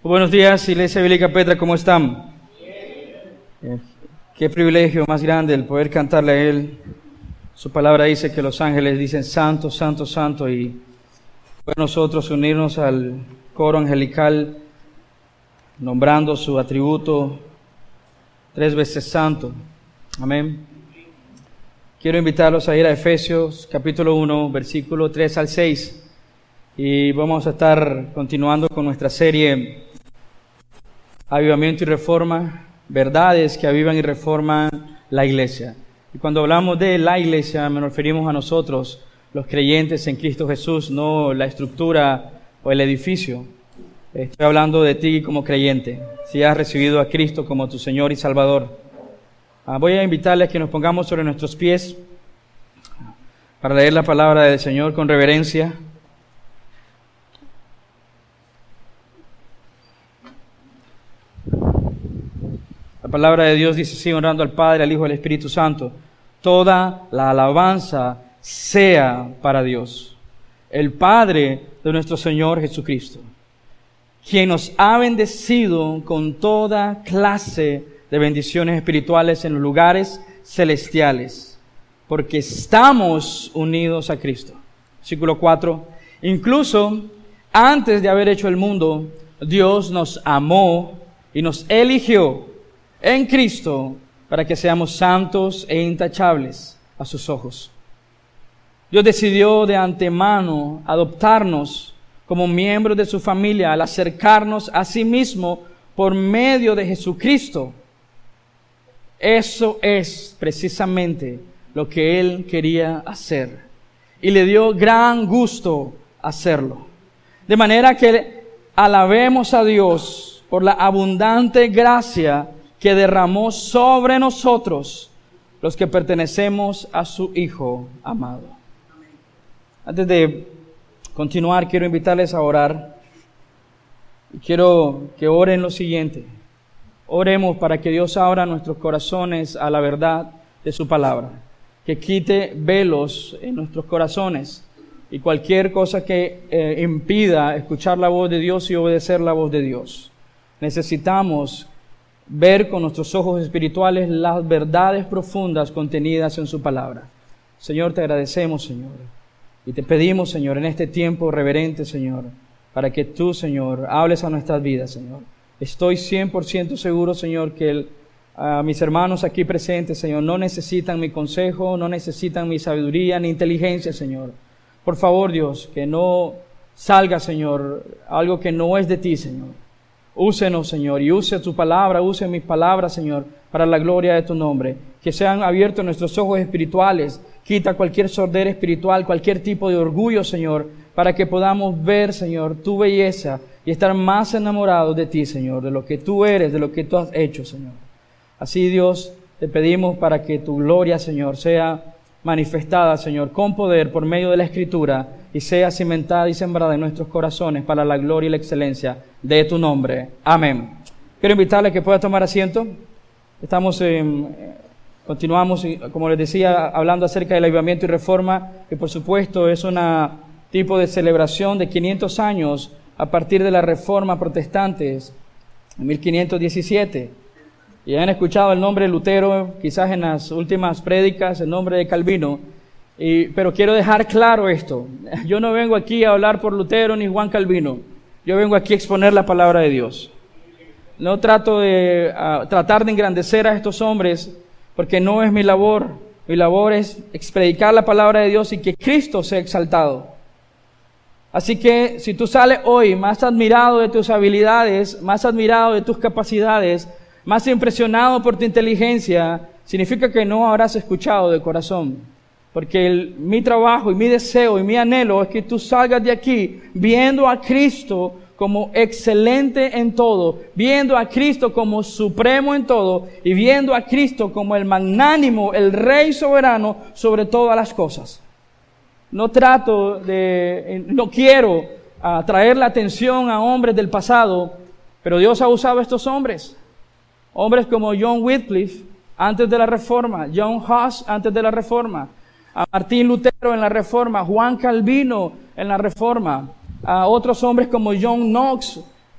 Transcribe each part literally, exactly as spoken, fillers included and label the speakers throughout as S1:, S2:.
S1: Buenos días, Iglesia Bíblica Petra, ¿cómo están? Eh, qué privilegio más grande el poder cantarle a Él. Su palabra dice que los ángeles dicen santo, santo, santo, y poder nosotros unirnos al coro angelical nombrando su atributo tres veces santo. Amén. Quiero invitarlos a ir a Efesios capítulo uno, versículo tres al seis, y vamos a estar continuando con nuestra serie Avivamiento y Reforma, verdades que avivan y reforman la iglesia. Y cuando hablamos de la iglesia, nos referimos a nosotros, los creyentes en Cristo Jesús, no la estructura o el edificio. Estoy hablando de ti como creyente, si has recibido a Cristo como tu Señor y Salvador. Ah, voy a invitarles a que nos pongamos sobre nuestros pies para leer la palabra del Señor con reverencia. La palabra de Dios dice así, honrando al Padre, al Hijo y al Espíritu Santo: toda la alabanza sea para Dios, el Padre de nuestro Señor Jesucristo, quien nos ha bendecido con toda clase de bendiciones espirituales en los lugares celestiales, porque estamos unidos a Cristo. Versículo cuatro. Incluso antes de haber hecho el mundo, Dios nos amó y nos eligió en Cristo para que seamos santos e intachables a sus ojos. Dios decidió de antemano adoptarnos como miembros de su familia al acercarnos a sí mismo por medio de Jesucristo. Eso es precisamente lo que Él quería hacer, y le dio gran gusto hacerlo. De manera que alabemos a Dios por la abundante gracia que derramó sobre nosotros, los que pertenecemos a su Hijo amado. Antes de continuar, quiero invitarles a orar. Quiero que oren lo siguiente. Oremos para que Dios abra nuestros corazones a la verdad de su palabra, que quite velos en nuestros corazones y cualquier cosa que eh, impida escuchar la voz de Dios y obedecer la voz de Dios. Necesitamos ver con nuestros ojos espirituales las verdades profundas contenidas en su palabra. Señor, te agradecemos, Señor, y te pedimos, Señor, en este tiempo reverente, Señor, para que tú, Señor, hables a nuestras vidas, Señor. Estoy cien por ciento seguro, Señor, que el, uh, mis hermanos aquí presentes, Señor, no necesitan mi consejo, no necesitan mi sabiduría ni inteligencia, Señor. Por favor, Dios, que no salga, Señor, algo que no es de ti, Señor. Úsenos, Señor, y use tu palabra, use mis palabras, Señor, para la gloria de tu nombre. Que sean abiertos nuestros ojos espirituales. Quita cualquier sordera espiritual, cualquier tipo de orgullo, Señor, para que podamos ver, Señor, tu belleza y estar más enamorados de ti, Señor, de lo que tú eres, de lo que tú has hecho, Señor. Así, Dios, te pedimos para que tu gloria, Señor, sea manifestada, Señor, con poder por medio de la Escritura, y sea cimentada y sembrada en nuestros corazones para la gloria y la excelencia de tu nombre. Amén. Quiero invitarle a que pueda tomar asiento. Estamos en, continuamos, como les decía, hablando acerca del avivamiento y reforma, que por supuesto es un tipo de celebración de quinientos años a partir de la Reforma Protestante en mil quinientos diecisiete. Y han escuchado el nombre de Lutero, quizás en las últimas prédicas, el nombre de Calvino. Y, pero quiero dejar claro esto. Yo no vengo aquí a hablar por Lutero ni Juan Calvino. Yo vengo aquí a exponer la palabra de Dios. No trato de uh, tratar de engrandecer a estos hombres, porque no es mi labor. Mi labor es predicar la palabra de Dios y que Cristo sea exaltado. Así que si tú sales hoy más admirado de tus habilidades, más admirado de tus capacidades, más impresionado por tu inteligencia, significa que no habrás escuchado de corazón. Porque el, mi trabajo y mi deseo y mi anhelo es que tú salgas de aquí viendo a Cristo como excelente en todo, viendo a Cristo como supremo en todo y viendo a Cristo como el magnánimo, el Rey soberano sobre todas las cosas. No trato de, no quiero atraer la atención a hombres del pasado, pero Dios ha usado a estos hombres. Hombres como John Wycliffe antes de la Reforma, John Huss antes de la Reforma, a Martín Lutero en la Reforma, Juan Calvino en la Reforma, a otros hombres como John Knox,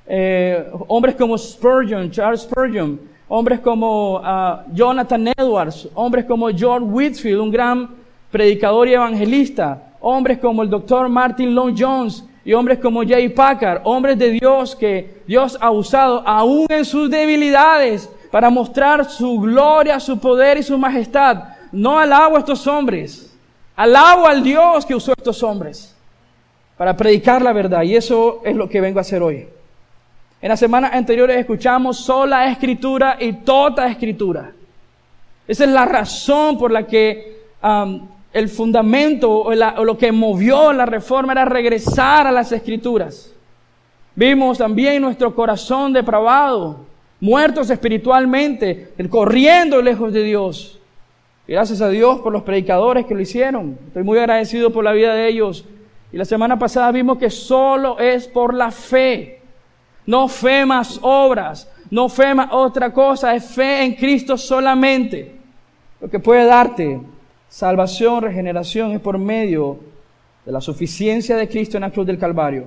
S1: eh, hombres como Spurgeon, Charles Spurgeon, hombres como uh, Jonathan Edwards, hombres como George Whitefield, un gran predicador y evangelista, hombres como el doctor Martin Lloyd-Jones y hombres como J. Packer, hombres de Dios que Dios ha usado aún en sus debilidades para mostrar su gloria, su poder y su majestad. No alabo a estos hombres, alabo al Dios que usó a estos hombres para predicar la verdad, y eso es lo que vengo a hacer hoy. En las semanas anteriores escuchamos sola escritura y toda escritura. Esa es la razón por la que um, el fundamento o, la, o lo que movió la reforma era regresar a las escrituras. Vimos también nuestro corazón depravado, muertos espiritualmente, corriendo lejos de Dios. Y gracias a Dios por los predicadores que lo hicieron. Estoy muy agradecido por la vida de ellos. Y la semana pasada vimos que solo es por la fe. No fe más obras, no fe más otra cosa, es fe en Cristo solamente. Lo que puede darte salvación, regeneración, es por medio de la suficiencia de Cristo en la cruz del Calvario.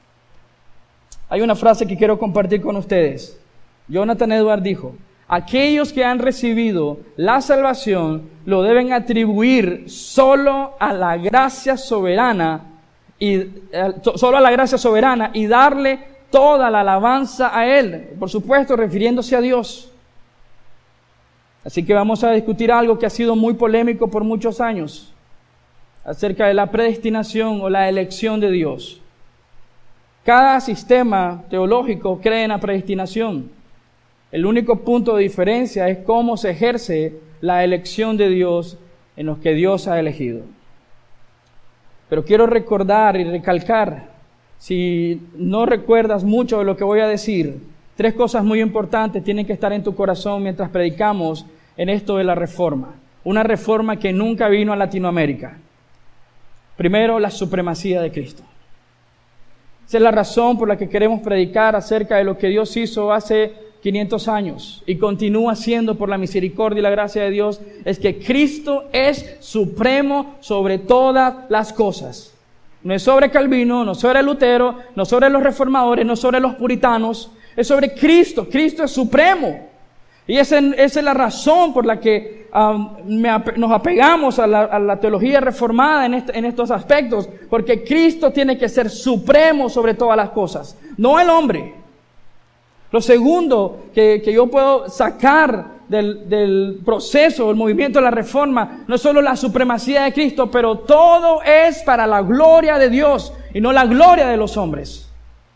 S1: Hay una frase que quiero compartir con ustedes. Jonathan Edwards dijo: aquellos que han recibido la salvación lo deben atribuir solo a la gracia soberana y eh, solo a la gracia soberana y darle toda la alabanza a Él, por supuesto refiriéndose a Dios. Así que vamos a discutir algo que ha sido muy polémico por muchos años, acerca de la predestinación o la elección de Dios. Cada sistema teológico cree en la predestinación. El único punto de diferencia es cómo se ejerce la elección de Dios en los que Dios ha elegido. Pero quiero recordar y recalcar, si no recuerdas mucho de lo que voy a decir, tres cosas muy importantes tienen que estar en tu corazón mientras predicamos en esto de la reforma. Una reforma que nunca vino a Latinoamérica. Primero, la supremacía de Cristo. Esa es la razón por la que queremos predicar acerca de lo que Dios hizo hace quinientos años y continúa haciendo por la misericordia y la gracia de Dios. Es que Cristo es supremo sobre todas las cosas. No es sobre Calvino, no sobre Lutero, no sobre los reformadores, no sobre los puritanos. Es sobre Cristo. Cristo es supremo. Y esa, esa es la razón por la que um, me, nos apegamos a la, a la teología reformada en, este, en estos aspectos. Porque Cristo tiene que ser supremo sobre todas las cosas, no el hombre. Lo segundo que, que yo puedo sacar Del, del proceso, el movimiento de la reforma, no es solo la supremacía de Cristo, pero todo es para la gloria de Dios y no la gloria de los hombres.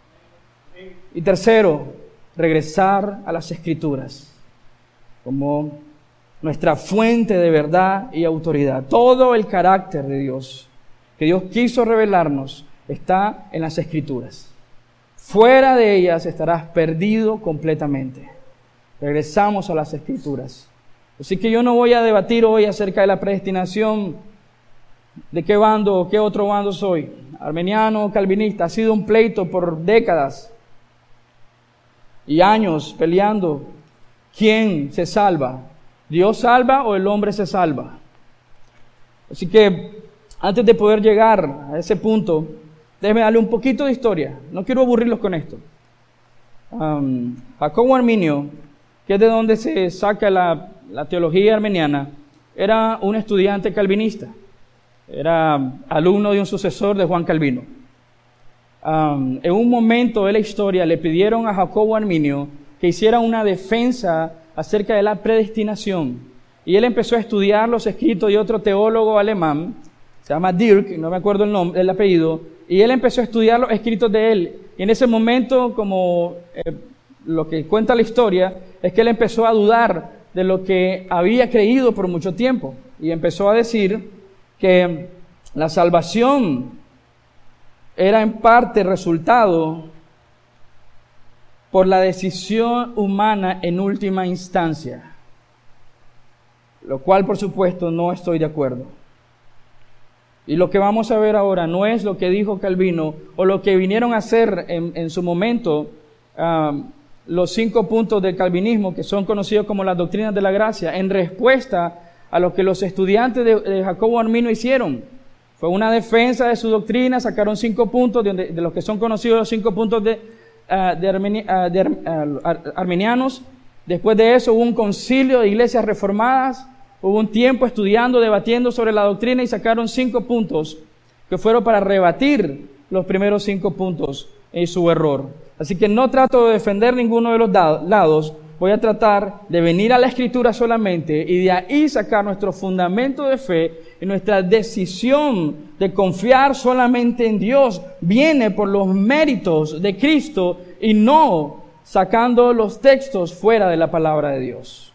S1: Y tercero, regresar a las Escrituras como nuestra fuente de verdad y autoridad. Todo el carácter de Dios que Dios quiso revelarnos está en las Escrituras. Fuera de ellas estarás perdido completamente. Regresamos a las Escrituras. Así que yo no voy a debatir hoy acerca de la predestinación, de qué bando o qué otro bando soy, armeniano o calvinista. Ha sido un pleito por décadas y años peleando. ¿Quién se salva? ¿Dios salva o el hombre se salva? Así que antes de poder llegar a ese punto, déjeme darle un poquito de historia. No quiero aburrirlos con esto. Um, Jacobo Arminio, que es de donde se saca la, la teología armeniana, era un estudiante calvinista. Era alumno de un sucesor de Juan Calvino. Um, en un momento de la historia le pidieron a Jacobo Arminio que hiciera una defensa acerca de la predestinación. Y él empezó a estudiar los escritos de otro teólogo alemán, se llama Dirk, no me acuerdo el nombre, el apellido, y él empezó a estudiar los escritos de él. Y en ese momento, como eh, lo que cuenta la historia, es que él empezó a dudar de lo que había creído por mucho tiempo. Y empezó a decir que la salvación era en parte resultado por la decisión humana en última instancia. Lo cual, por supuesto, no estoy de acuerdo. Y lo que vamos a ver ahora no es lo que dijo Calvino o lo que vinieron a hacer en, en su momento um, los cinco puntos del calvinismo, que son conocidos como las doctrinas de la gracia, en respuesta a lo que los estudiantes de, de Jacobo Arminio hicieron. Fue una defensa de su doctrina, sacaron cinco puntos de, de los que son conocidos los cinco puntos de, uh, de, armeni, uh, de uh, ar, arminianos. Después de eso hubo un concilio de iglesias reformadas. Hubo un tiempo estudiando, debatiendo sobre la doctrina y sacaron cinco puntos que fueron para rebatir los primeros cinco puntos y su error. Así que no trato de defender ninguno de los lados. Voy a tratar de venir a la Escritura solamente y de ahí sacar nuestro fundamento de fe y nuestra decisión de confiar solamente en Dios viene por los méritos de Cristo y no sacando los textos fuera de la palabra de Dios.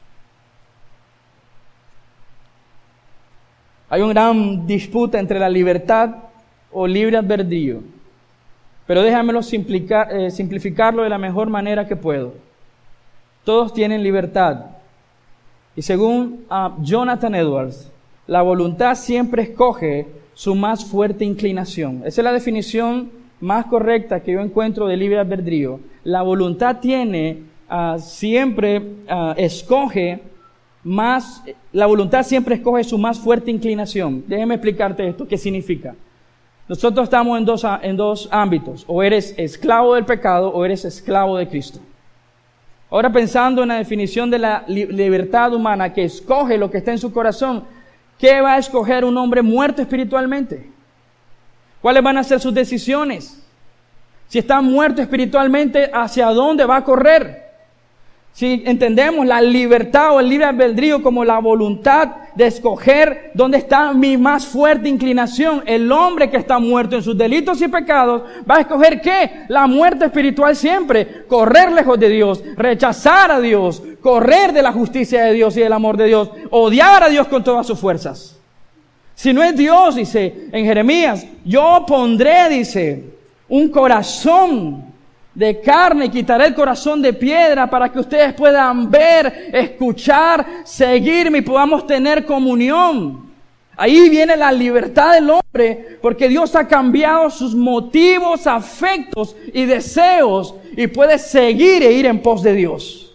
S1: Hay una gran disputa entre la libertad o libre albedrío, pero déjamelo simplificar, eh, simplificarlo de la mejor manera que puedo. Todos tienen libertad. Y según uh, Jonathan Edwards, la voluntad siempre escoge su más fuerte inclinación. Esa es la definición más correcta que yo encuentro de libre albedrío. La voluntad tiene, uh, siempre uh, escoge más, la voluntad siempre escoge su más fuerte inclinación. Déjeme explicarte esto, ¿qué significa? Nosotros estamos en dos, en dos ámbitos. O eres esclavo del pecado o eres esclavo de Cristo. Ahora pensando en la definición de la li- libertad humana que escoge lo que está en su corazón, ¿qué va a escoger un hombre muerto espiritualmente? ¿Cuáles van a ser sus decisiones? Si está muerto espiritualmente, ¿hacia dónde va a correr? Si entendemos la libertad o el libre albedrío como la voluntad de escoger dónde está mi más fuerte inclinación, el hombre que está muerto en sus delitos y pecados va a escoger ¿qué? La muerte espiritual siempre, correr lejos de Dios, rechazar a Dios, correr de la justicia de Dios y del amor de Dios, odiar a Dios con todas sus fuerzas. Si no es Dios, dice en Jeremías, yo pondré, dice, un corazón de carne y quitaré el corazón de piedra para que ustedes puedan ver, escuchar, seguirme y podamos tener comunión. Ahí viene la libertad del hombre porque Dios ha cambiado sus motivos, afectos y deseos y puede seguir e ir en pos de Dios.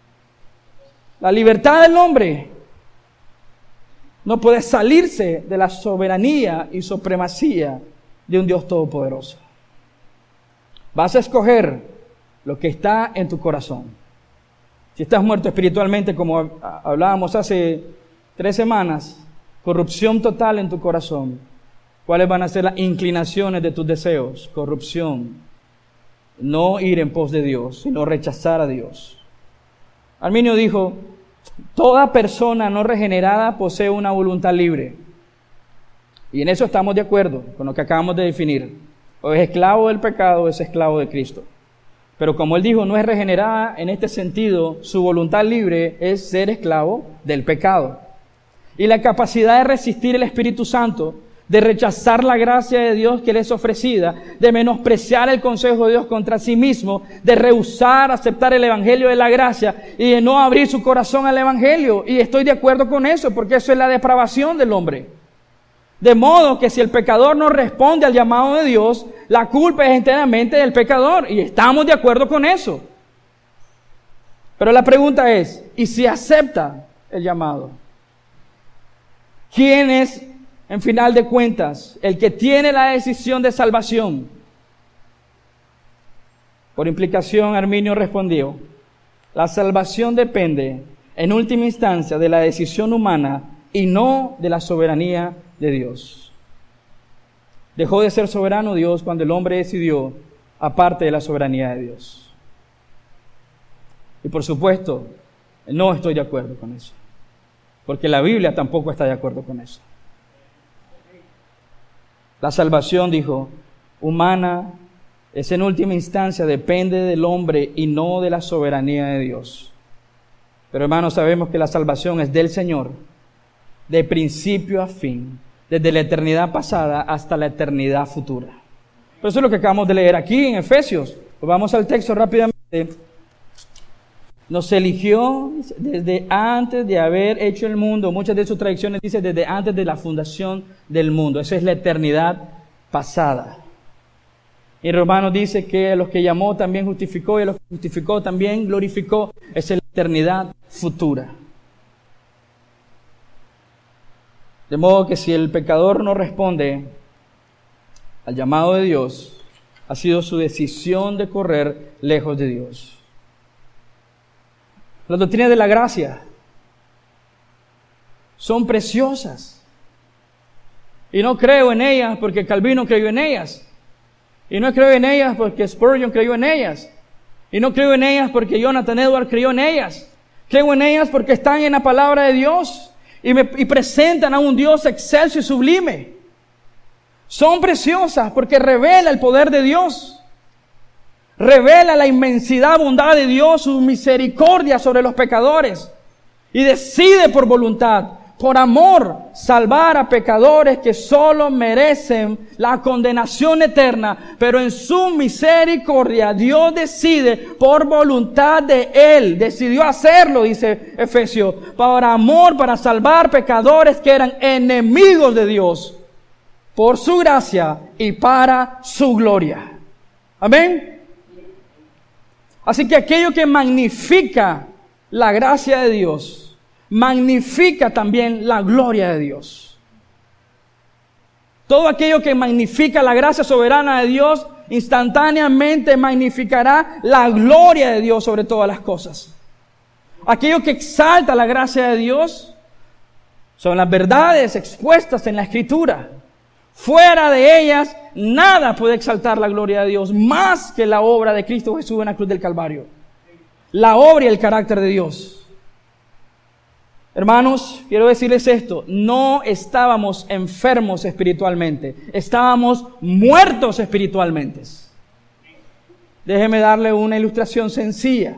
S1: La libertad del hombre no puede salirse de la soberanía y supremacía de un Dios todopoderoso. Vas a escoger lo que está en tu corazón. Si estás muerto espiritualmente, como hablábamos hace tres semanas, corrupción total en tu corazón. ¿Cuáles van a ser las inclinaciones de tus deseos? Corrupción. No ir en pos de Dios, sino rechazar a Dios. Arminio dijo, toda persona no regenerada posee una voluntad libre. Y en eso estamos de acuerdo con lo que acabamos de definir. O es esclavo del pecado o es esclavo de Cristo. Pero como él dijo, no es regenerada en este sentido, su voluntad libre es ser esclavo del pecado. Y la capacidad de resistir el Espíritu Santo, de rechazar la gracia de Dios que le es ofrecida, de menospreciar el consejo de Dios contra sí mismo, de rehusar aceptar el Evangelio de la gracia y de no abrir su corazón al Evangelio. Y estoy de acuerdo con eso, porque eso es la depravación del hombre. De modo que si el pecador no responde al llamado de Dios, la culpa es enteramente del pecador. Y estamos de acuerdo con eso. Pero la pregunta es, ¿y si acepta el llamado? ¿Quién es, en final de cuentas, el que tiene la decisión de salvación? Por implicación, Arminio respondió, la salvación depende, en última instancia, de la decisión humana y no de la soberanía de Dios. Dejó de ser soberano Dios cuando el hombre decidió aparte de la soberanía de Dios. Y por supuesto, no estoy de acuerdo con eso, porque la Biblia tampoco está de acuerdo con eso. La salvación, dijo, humana, es en última instancia, depende del hombre y no de la soberanía de Dios. Pero hermanos, sabemos que la salvación es del Señor, de principio a fin, desde la eternidad pasada hasta la eternidad futura. Pero eso es lo que acabamos de leer aquí en Efesios. Pues vamos al texto rápidamente. Nos eligió desde antes de haber hecho el mundo. Muchas de sus traducciones dicen desde antes de la fundación del mundo. Esa es la eternidad pasada. Y Romanos dice que a los que llamó también justificó y a los que justificó también glorificó. Esa es la eternidad futura. De modo que si el pecador no responde al llamado de Dios, Ha sido su decisión de correr lejos de Dios. Las doctrinas de la gracia son preciosas. Y no creo en ellas porque Calvino creyó en ellas. Y no creo en ellas porque Spurgeon creyó en ellas. Y no creo en ellas porque Jonathan Edwards creyó en ellas. Creo en ellas porque están en la palabra de Dios y, me, y presentan a un Dios excelso y sublime. Son preciosas porque revela el poder de Dios. Revela la inmensidad, bondad de Dios, su misericordia sobre los pecadores. Y decide por voluntad, por amor, salvar a pecadores que solo merecen la condenación eterna. Pero en su misericordia, Dios decide por voluntad de Él. Decidió hacerlo, dice Efesios, por amor, para salvar pecadores que eran enemigos de Dios. Por su gracia y para su gloria. Amén. Así que aquello que magnifica la gracia de Dios, magnifica también la gloria de Dios. Todo aquello que magnifica la gracia soberana de Dios, instantáneamente magnificará la gloria de Dios sobre todas las cosas. Aquello que exalta la gracia de Dios son las verdades expuestas en la Escritura. Fuera de ellas, nada puede exaltar la gloria de Dios más que la obra de Cristo Jesús en la cruz del Calvario. La obra y el carácter de Dios. Hermanos, quiero decirles esto, no estábamos enfermos espiritualmente, estábamos muertos espiritualmente. Déjeme darle una ilustración sencilla.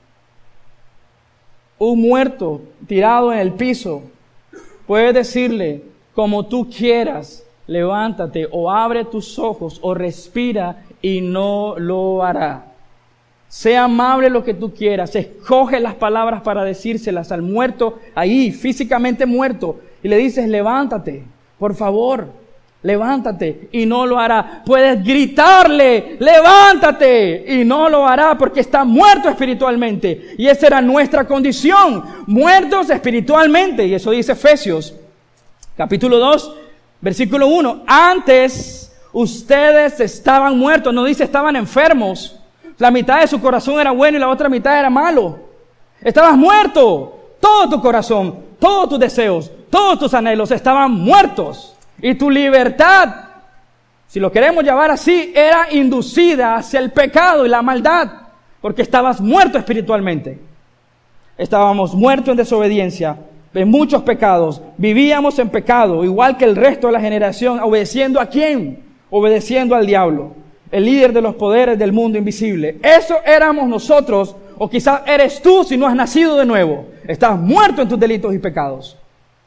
S1: Un muerto tirado en el piso, puedes decirle, como tú quieras, levántate o abre tus ojos o respira y no lo hará. Sea amable lo que tú quieras, escoge las palabras para decírselas al muerto, ahí físicamente muerto, y le dices, levántate, por favor, levántate, y no lo hará. Puedes gritarle, levántate, y no lo hará porque está muerto espiritualmente, y esa era nuestra condición, muertos espiritualmente, y eso dice Efesios, capítulo dos, versículo uno, antes ustedes estaban muertos, no dice estaban enfermos. La mitad de su corazón era bueno y la otra mitad era malo. Estabas muerto. Todo tu corazón, todos tus deseos, todos tus anhelos estaban muertos. Y tu libertad, si lo queremos llamar así, era inducida hacia el pecado y la maldad. Porque estabas muerto espiritualmente. Estábamos muertos en desobediencia, en muchos pecados. Vivíamos en pecado, igual que el resto de la generación. ¿Obedeciendo a quién? Obedeciendo al diablo, el líder de los poderes del mundo invisible. Eso éramos nosotros, o quizás eres tú si no has nacido de nuevo. Estás muerto en tus delitos y pecados.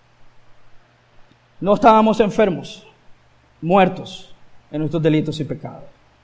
S1: No estábamos enfermos, muertos en nuestros delitos y pecados.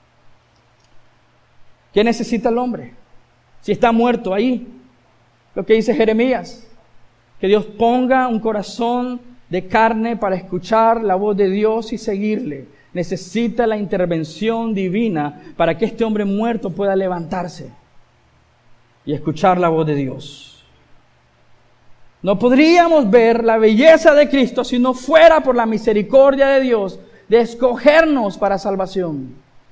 S1: ¿Qué necesita el hombre? Si está muerto ahí, lo que dice Jeremías, que Dios ponga un corazón de carne para escuchar la voz de Dios y seguirle. Necesita la intervención divina para que este hombre muerto pueda levantarse y escuchar la voz de Dios. No podríamos ver la belleza de Cristo si no fuera por la misericordia de Dios de escogernos para salvación.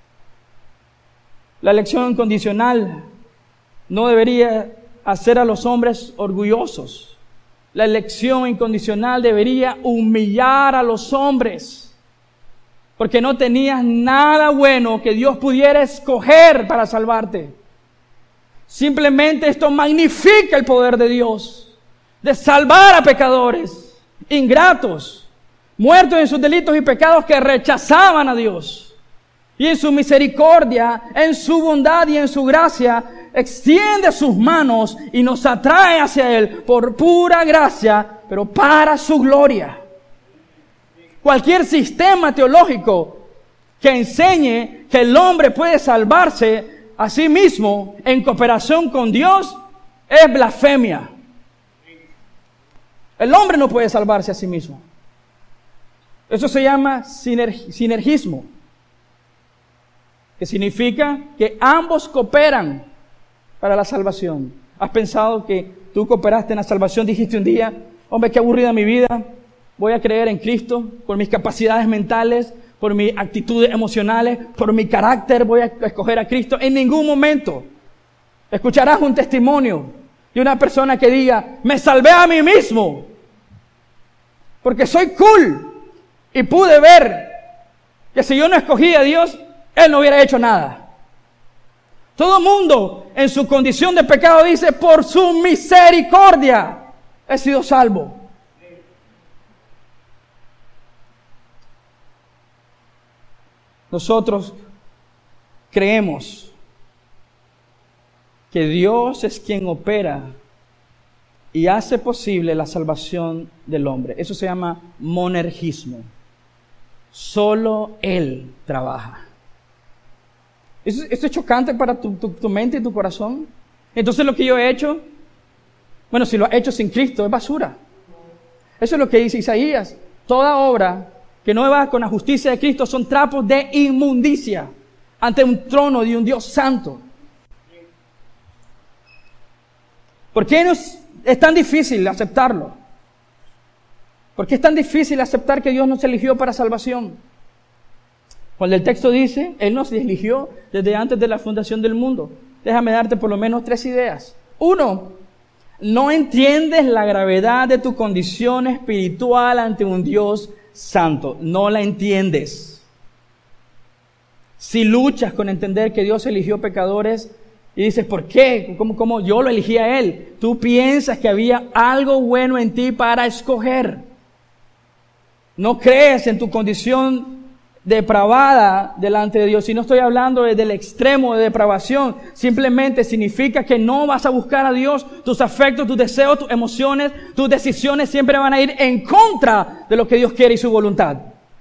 S1: La elección incondicional no debería hacer a los hombres orgullosos. La elección incondicional debería humillar a los hombres. Porque no tenías nada bueno que Dios pudiera escoger para salvarte. Simplemente esto magnifica el poder de Dios de salvar a pecadores ingratos, muertos en sus delitos y pecados, que rechazaban a Dios. Y en su misericordia, en su bondad y en su gracia, extiende sus manos y nos atrae hacia Él por pura gracia, pero para su gloria. Cualquier sistema teológico que enseñe que el hombre puede salvarse a sí mismo en cooperación con Dios es blasfemia. El hombre no puede salvarse a sí mismo. Eso se llama sinerg- sinergismo, que significa que ambos cooperan para la salvación. ¿Has pensado que tú cooperaste en la salvación? Dijiste un día, hombre, qué aburrida mi vida. Voy a creer en Cristo por mis capacidades mentales, por mis actitudes emocionales, por mi carácter voy a escoger a Cristo. En ningún momento escucharás un testimonio de una persona que diga, me salvé a mí mismo, porque soy cool y pude ver que si yo no escogía a Dios, Él no hubiera hecho nada. Todo mundo en su condición de pecado dice, por su misericordia he sido salvo. Nosotros creemos que Dios es quien opera y hace posible la salvación del hombre. Eso se llama monergismo. Solo Él trabaja. ¿Esto, esto es chocante para tu, tu, tu mente y tu corazón? Entonces lo que yo he hecho, bueno, si lo he hecho sin Cristo, es basura. Eso es lo que dice Isaías. Toda obra que no va con la justicia de Cristo son trapos de inmundicia ante un trono de un Dios santo. ¿Por qué nos es tan difícil aceptarlo? ¿Por qué es tan difícil aceptar que Dios nos eligió para salvación? Cuando el texto dice, Él nos eligió desde antes de la fundación del mundo. Déjame darte por lo menos tres ideas. Uno, no entiendes la gravedad de tu condición espiritual ante un Dios santo. No la entiendes. Si luchas con entender que Dios eligió pecadores y dices, ¿por qué? ¿Cómo, cómo yo lo elegí a Él? Tú piensas que había algo bueno en ti para escoger. No crees en tu condición depravada delante de Dios. Y no estoy hablando desde el extremo de depravación. Simplemente significa que no vas a buscar a Dios. Tus afectos, tus deseos, tus emociones, tus decisiones siempre van a ir en contra de lo que Dios quiere y su voluntad.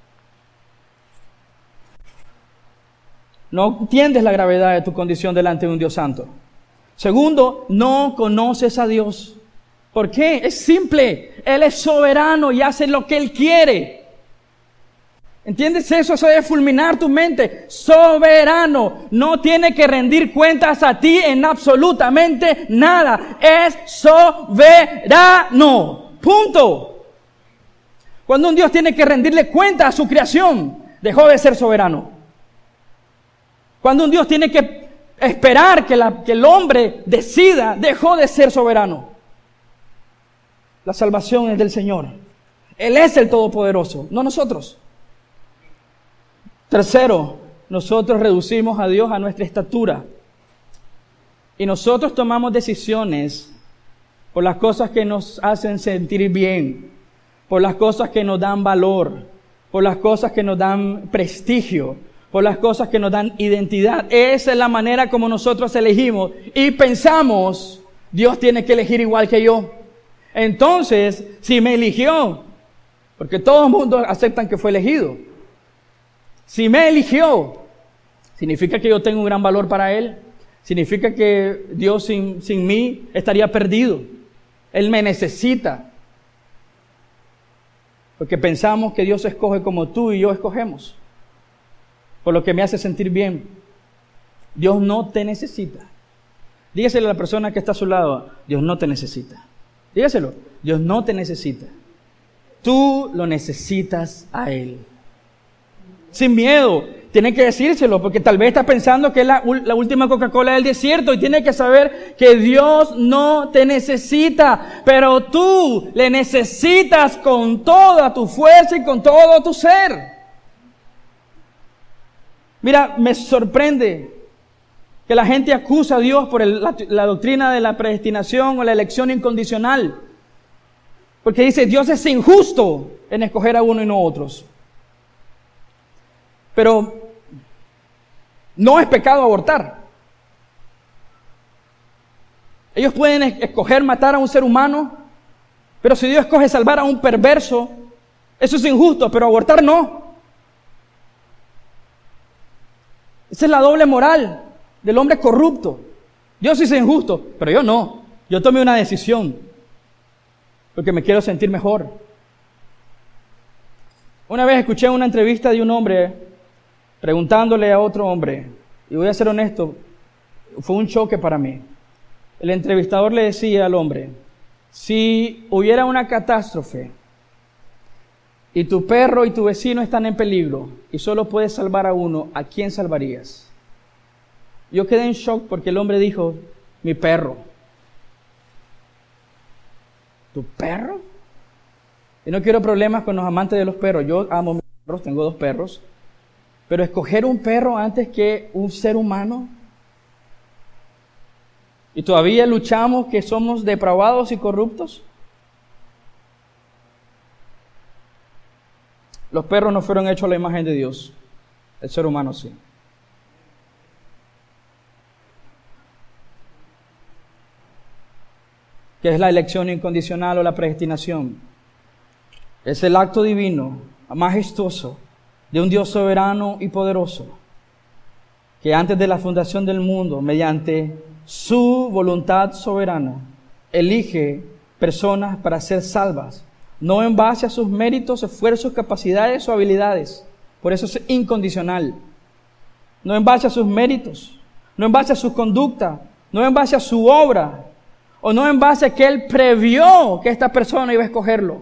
S1: No entiendes la gravedad de tu condición delante de un Dios santo. Segundo, no conoces a Dios. ¿Por qué? Es simple. Él es soberano y hace lo que Él quiere. ¿Entiendes eso? Eso debe fulminar tu mente. Soberano. No tiene que rendir cuentas a ti en absolutamente nada. Es soberano. Punto. Cuando un Dios tiene que rendirle cuentas a su creación, dejó de ser soberano. Cuando un Dios tiene que esperar que, la, que el hombre decida, dejó de ser soberano. La salvación es del Señor. Él es el Todopoderoso, no nosotros. Tercero, nosotros reducimos a Dios a nuestra estatura. Y nosotros tomamos decisiones por las cosas que nos hacen sentir bien, por las cosas que nos dan valor, por las cosas que nos dan prestigio, por las cosas que nos dan identidad. Esa es la manera como nosotros elegimos y pensamos, Dios tiene que elegir igual que yo. Entonces, si me eligió, porque todo el mundo aceptan que fue elegido, si me eligió, significa que yo tengo un gran valor para Él, significa que Dios sin, sin mí estaría perdido. Él me necesita, porque pensamos que Dios escoge como tú y yo escogemos, por lo que me hace sentir bien. Dios no te necesita. Dígaselo a la persona que está a su lado, Dios no te necesita. Dígaselo, Dios no te necesita. Tú lo necesitas a Él. Sin miedo, tiene que decírselo, porque tal vez está pensando que es la, la última Coca-Cola del desierto y tiene que saber que Dios no te necesita, pero tú le necesitas con toda tu fuerza y con todo tu ser. Mira, me sorprende que la gente acusa a Dios por el, la, la doctrina de la predestinación o la elección incondicional. Porque dice, Dios es injusto en escoger a uno y no a otros. Pero no es pecado abortar. Ellos pueden escoger matar a un ser humano, pero si Dios escoge salvar a un perverso, eso es injusto, pero abortar no. Esa es la doble moral del hombre corrupto. Dios sí es injusto, pero yo no. Yo tomé una decisión porque me quiero sentir mejor. Una vez escuché una entrevista de un hombre preguntándole a otro hombre, y voy a ser honesto, fue un choque para mí. El entrevistador le decía al hombre, si hubiera una catástrofe y tu perro y tu vecino están en peligro y solo puedes salvar a uno, ¿a quién salvarías? Yo quedé en shock porque el hombre dijo, mi perro. ¿Tu perro? Y no quiero problemas con los amantes de los perros. Yo amo mis perros, tengo dos perros. Pero escoger un perro antes que un ser humano. Y todavía luchamos que somos depravados y corruptos. Los perros no fueron hechos a la imagen de Dios. El ser humano sí. ¿Qué es la elección incondicional o la predestinación? Es el acto divino, majestuoso, de un Dios soberano y poderoso, que antes de la fundación del mundo, mediante su voluntad soberana, elige personas para ser salvas, no en base a sus méritos, esfuerzos, capacidades o habilidades. Por eso es incondicional. No en base a sus méritos, no en base a su conducta, no en base a su obra, o no en base a que Él previó que esta persona iba a escogerlo,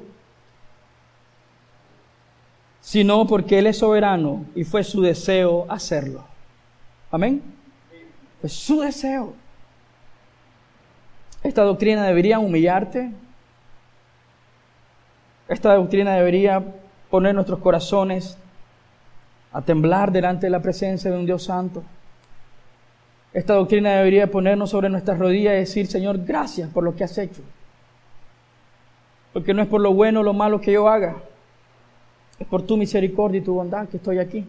S1: sino porque Él es soberano y fue su deseo hacerlo. Amén. Fue su deseo. Esta doctrina debería humillarte. Esta doctrina debería poner nuestros corazones a temblar delante de la presencia de un Dios santo. Esta doctrina debería ponernos sobre nuestras rodillas y decir, Señor, gracias por lo que has hecho. Porque no es por lo bueno o lo malo que yo haga. Es por tu misericordia y tu bondad que estoy aquí.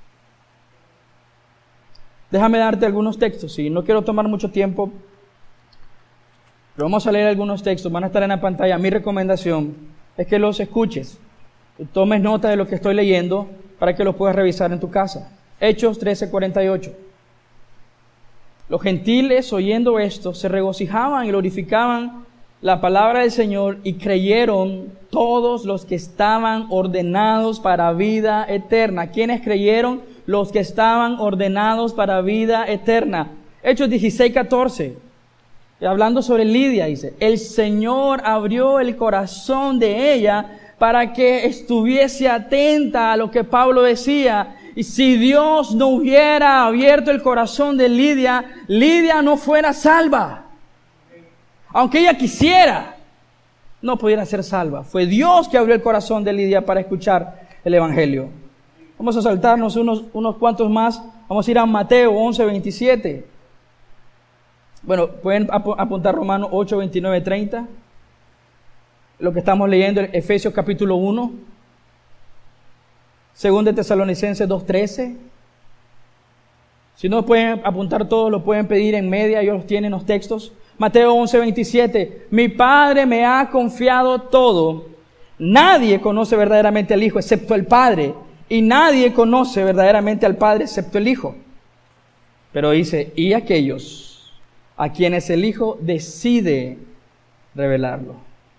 S1: Déjame darte algunos textos, y no quiero tomar mucho tiempo, pero vamos a leer algunos textos, van a estar en la pantalla. Mi recomendación es que los escuches, que tomes nota de lo que estoy leyendo para que lo puedas revisar en tu casa. Hechos trece cuarenta y ocho. Los gentiles, oyendo esto, se regocijaban y glorificaban la palabra del Señor, y creyeron todos los que estaban ordenados para vida eterna. ¿Quiénes creyeron? Los que estaban ordenados para vida eterna. Hechos dieciséis catorce. Y hablando sobre Lidia, dice, el Señor abrió el corazón de ella para que estuviese atenta a lo que Pablo decía. Y si Dios no hubiera abierto el corazón de Lidia, Lidia no fuera salva. Aunque ella quisiera, no pudiera ser salva. Fue Dios que abrió el corazón de Lidia para escuchar el Evangelio. Vamos a saltarnos unos, unos cuantos más. Vamos a ir a Mateo once veintisiete. Bueno, pueden ap- apuntar Romanos ocho veintinueve treinta. Lo que estamos leyendo, Efesios capítulo uno. Segunda de Tesalonicenses dos trece. Si no pueden apuntar todos, lo pueden pedir en media, ellos tienen los textos. Mateo once veintisiete. Mi Padre me ha confiado todo. Nadie conoce verdaderamente al Hijo excepto el Padre, y nadie conoce verdaderamente al Padre excepto el Hijo. Pero dice, y aquellos a quienes el Hijo decide revelarlo.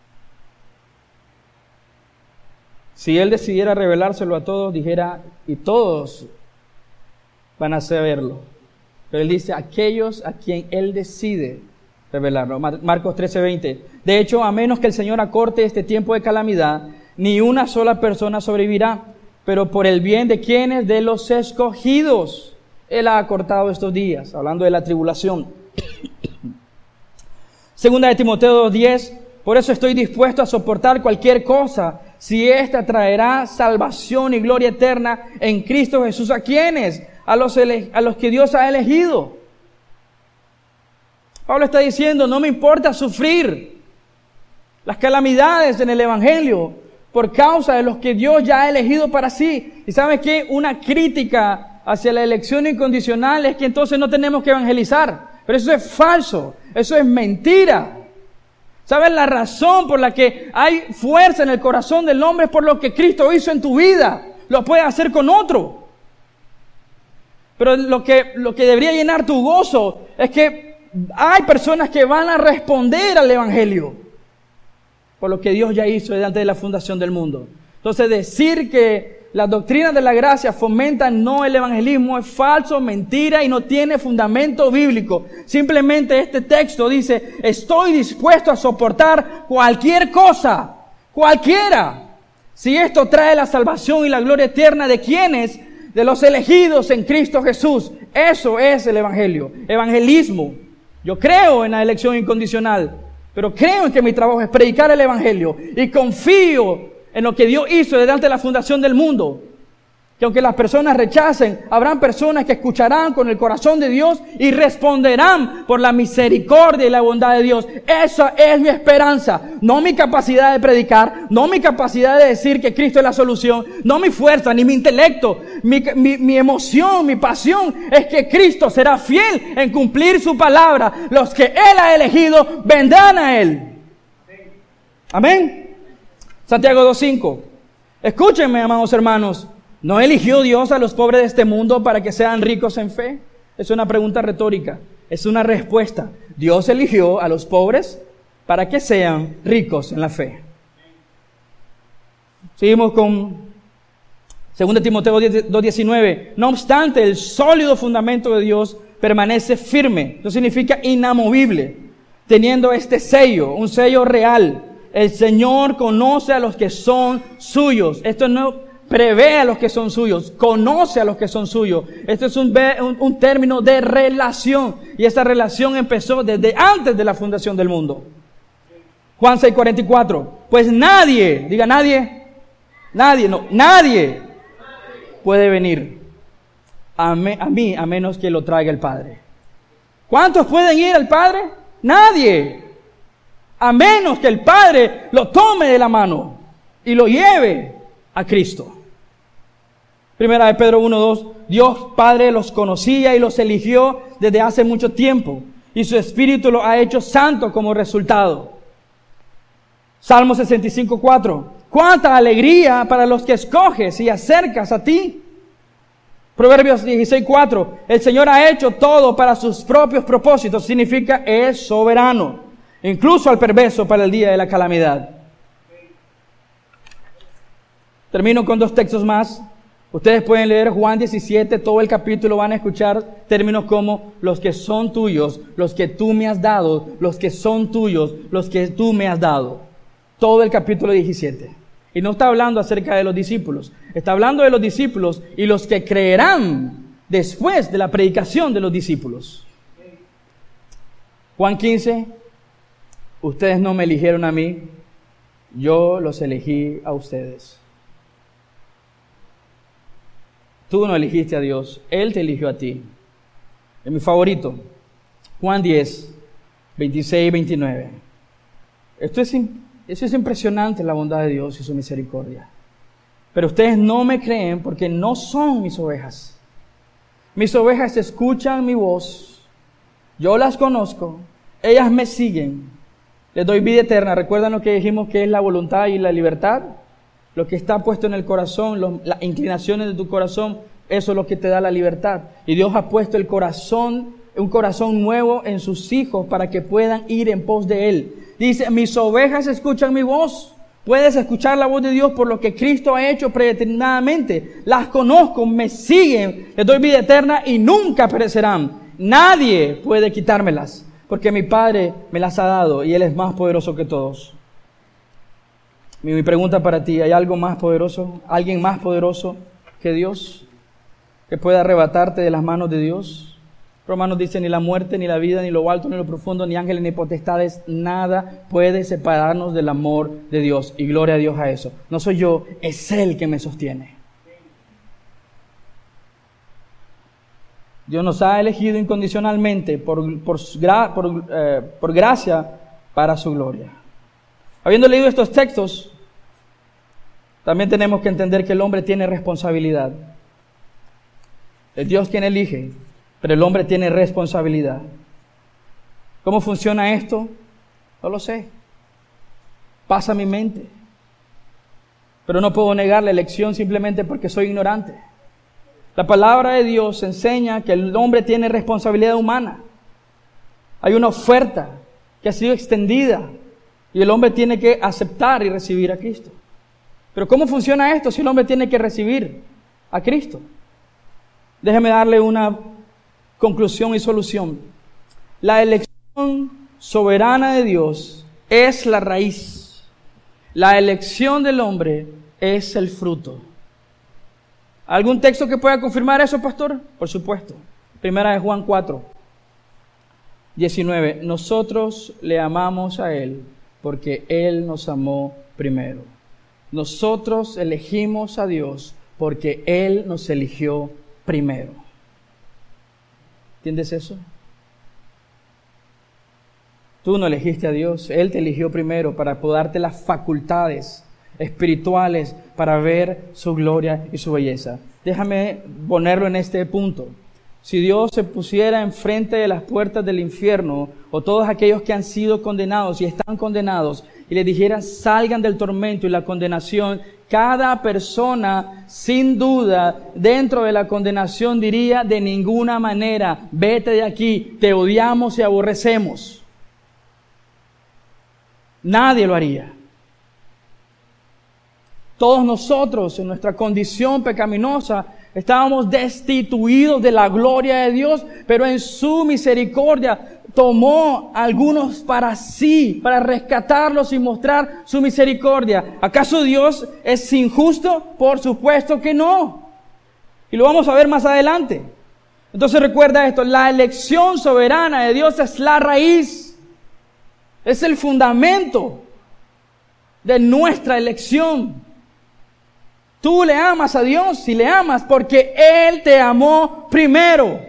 S1: Si Él decidiera revelárselo a todos, dijera, y todos van a saberlo. Pero Él dice, aquellos a quien Él decide revelarlo. Marcos trece veinte. De hecho, a menos que el Señor acorte este tiempo de calamidad, ni una sola persona sobrevivirá. Pero por el bien de quienes, de los escogidos, Él ha acortado estos días. Hablando de la tribulación. Segunda de Timoteo dos diez. Por eso estoy dispuesto a soportar cualquier cosa, si ésta traerá salvación y gloria eterna en Cristo Jesús. ¿A quiénes? A los, ele- a los que Dios ha elegido. Pablo está diciendo, no me importa sufrir las calamidades en el Evangelio por causa de los que Dios ya ha elegido para sí. ¿Y sabe qué? Una crítica hacia la elección incondicional es que entonces no tenemos que evangelizar. Pero eso es falso, eso es mentira. ¿Sabes la razón por la que hay fuerza en el corazón del hombre? Es por lo que Cristo hizo en tu vida. Lo puedes hacer con otro. Pero lo que, lo que debería llenar tu gozo es que hay personas que van a responder al Evangelio por lo que Dios ya hizo delante de la fundación del mundo. Entonces decir que las doctrinas de la gracia fomentan no el evangelismo es falso, mentira y no tiene fundamento bíblico. Simplemente este texto dice, estoy dispuesto a soportar cualquier cosa, cualquiera, Si esto trae la salvación y la gloria eterna de quienes, de los elegidos en Cristo Jesús, eso es el evangelio, evangelismo. Yo creo en la elección incondicional, pero creo en que mi trabajo es predicar el evangelio y confío en lo que Dios hizo desde antes de la fundación del mundo. Que aunque las personas rechacen, habrán personas que escucharán con el corazón de Dios y responderán por la misericordia y la bondad de Dios. Esa es mi esperanza, no mi capacidad de predicar, no mi capacidad de decir que Cristo es la solución, no mi fuerza ni mi intelecto, mi, mi, mi emoción, mi pasión es que Cristo será fiel en cumplir su palabra. Los que Él ha elegido vendrán a Él. Amén. Santiago dos cinco. Escúchenme, amados hermanos. ¿No eligió Dios a los pobres de este mundo para que sean ricos en fe? Es una pregunta retórica, es una respuesta. Dios eligió a los pobres para que sean ricos en la fe. Seguimos con Segunda Timoteo dos diecinueve. No obstante, el sólido fundamento de Dios permanece firme. Eso significa inamovible, teniendo este sello, un sello real. El Señor conoce a los que son suyos. Esto no prevé a los que son suyos, conoce a los que son suyos. Este es un, un, un término de relación, y esta relación empezó desde antes de la fundación del mundo. Juan seis cuarenta y cuatro. Pues nadie, diga nadie, nadie, no, nadie puede venir a, me, a mí a menos que lo traiga el Padre. ¿Cuántos pueden ir al Padre? Nadie, a menos que el Padre lo tome de la mano y lo lleve a Cristo. Primera de Pedro uno dos. Dios Padre los conocía y los eligió desde hace mucho tiempo, y su Espíritu los ha hecho santos como resultado. Salmo sesenta y cinco cuatro. Cuánta alegría para los que escoges y acercas a ti. Proverbios dieciséis cuatro. El Señor ha hecho todo para sus propios propósitos. Significa es soberano, incluso al perverso para el día de la calamidad. Termino con dos textos más. Ustedes pueden leer Juan diecisiete, todo el capítulo, van a escuchar términos como los que son tuyos, los que tú me has dado, los que son tuyos, los que tú me has dado. Todo el capítulo diecisiete. Y no está hablando acerca de los discípulos, está hablando de los discípulos y los que creerán después de la predicación de los discípulos. Juan quince, ustedes no me eligieron a mí, yo los elegí a ustedes. Tú no elegiste a Dios, Él te eligió a ti. Es mi favorito, Juan diez, veintiséis y veintinueve. Esto es, eso es impresionante, la bondad de Dios y su misericordia. Pero ustedes no me creen porque no son mis ovejas. Mis ovejas escuchan mi voz, yo las conozco, ellas me siguen, les doy vida eterna. ¿Recuerdan lo que dijimos que es la voluntad y la libertad? Lo que está puesto en el corazón, lo, las inclinaciones de tu corazón, eso es lo que te da la libertad. Y Dios ha puesto el corazón, un corazón nuevo en sus hijos para que puedan ir en pos de Él. Dice, mis ovejas escuchan mi voz. Puedes escuchar la voz de Dios por lo que Cristo ha hecho predeterminadamente. Las conozco, me siguen, les doy vida eterna y nunca perecerán. Nadie puede quitármelas, porque mi Padre me las ha dado y Él es más poderoso que todos. Mi pregunta para ti, ¿hay algo más poderoso? ¿Alguien más poderoso que Dios? ¿Que pueda arrebatarte de las manos de Dios? Romanos dice, ni la muerte, ni la vida, ni lo alto, ni lo profundo, ni ángeles, ni potestades, nada puede separarnos del amor de Dios. Y gloria a Dios a eso. No soy yo, es Él que me sostiene. Dios nos ha elegido incondicionalmente por, por, por, eh, por gracia para su gloria. Habiendo leído estos textos, también tenemos que entender que el hombre tiene responsabilidad. Es Dios quien elige, pero el hombre tiene responsabilidad. ¿Cómo funciona esto? No lo sé. Pasa a mi mente. Pero no puedo negar la elección simplemente porque soy ignorante. La palabra de Dios enseña que el hombre tiene responsabilidad humana. Hay una oferta que ha sido extendida y el hombre tiene que aceptar y recibir a Cristo. Pero ¿cómo funciona esto si el hombre tiene que recibir a Cristo? Déjeme darle una conclusión y solución. La elección soberana de Dios es la raíz. La elección del hombre es el fruto. ¿Algún texto que pueda confirmar eso, pastor? Por supuesto. Primera de Juan cuatro, diecinueve. Nosotros le amamos a Él porque Él nos amó primero. Nosotros elegimos a Dios porque Él nos eligió primero. ¿Entiendes eso? Tú no elegiste a Dios, Él te eligió primero para poder darte las facultades espirituales para ver su gloria y su belleza. Déjame ponerlo en este punto. Si Dios se pusiera enfrente de las puertas del infierno, o todos aquellos que han sido condenados y están condenados, y les dijera salgan del tormento y la condenación, cada persona sin duda dentro de la condenación diría de ninguna manera, vete de aquí, te odiamos y aborrecemos. Nadie lo haría. Todos nosotros en nuestra condición pecaminosa estábamos destituidos de la gloria de Dios, pero en su misericordia tomó a algunos para sí, para rescatarlos y mostrar su misericordia. ¿Acaso Dios es injusto? Por supuesto que no. Y lo vamos a ver más adelante. Entonces recuerda esto, la elección soberana de Dios es la raíz, es el fundamento de nuestra elección. Tú le amas a Dios, si le amas, porque Él te amó primero.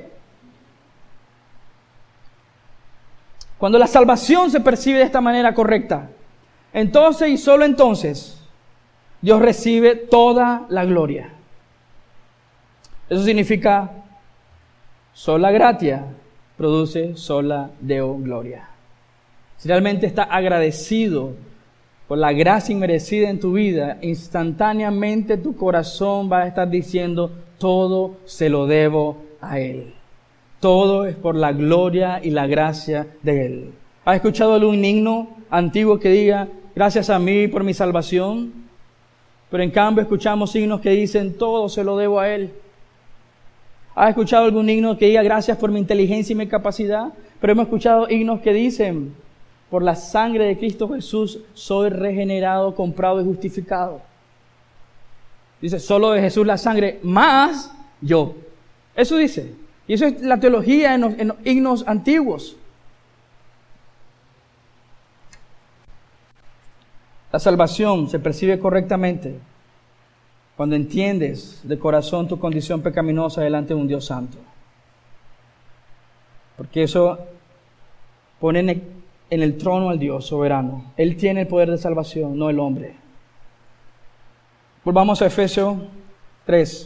S1: Cuando la salvación se percibe de esta manera correcta, entonces y solo entonces, Dios recibe toda la gloria. Eso significa, sola gratia produce sola Deo gloria. Si realmente estás agradecido por la gracia inmerecida en tu vida, instantáneamente tu corazón va a estar diciendo, todo se lo debo a Él. Todo es por la gloria y la gracia de Él. ¿Has escuchado algún himno antiguo que diga, gracias a mí por mi salvación? Pero en cambio escuchamos himnos que dicen, todo se lo debo a Él. ¿Has escuchado algún himno que diga, gracias por mi inteligencia y mi capacidad? Pero hemos escuchado himnos que dicen, por la sangre de Cristo Jesús soy regenerado, comprado y justificado. Dice, solo de Jesús la sangre, más yo. Eso dice. Y eso es la teología en los, en los himnos antiguos. La salvación se percibe correctamente cuando entiendes de corazón tu condición pecaminosa delante de un Dios santo. Porque eso pone en el, en el trono al Dios soberano. Él tiene el poder de salvación, no el hombre. Volvamos a Efesios tres.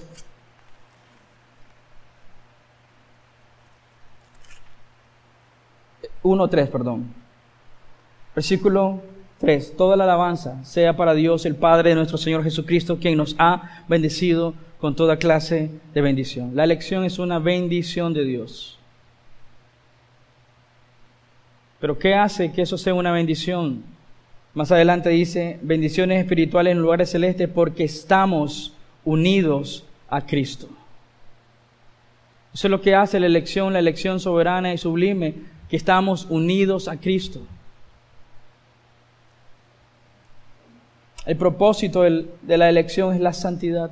S1: uno tres, perdón. Versículo tres. Toda la alabanza sea para Dios, el Padre de nuestro Señor Jesucristo, quien nos ha bendecido con toda clase de bendición. La elección es una bendición de Dios. Pero ¿qué hace que eso sea una bendición? Más adelante dice, bendiciones espirituales en lugares celestes porque estamos unidos a Cristo. Eso es lo que hace la elección, la elección soberana y sublime, que estamos unidos a Cristo. El propósito del, de la elección es la santidad.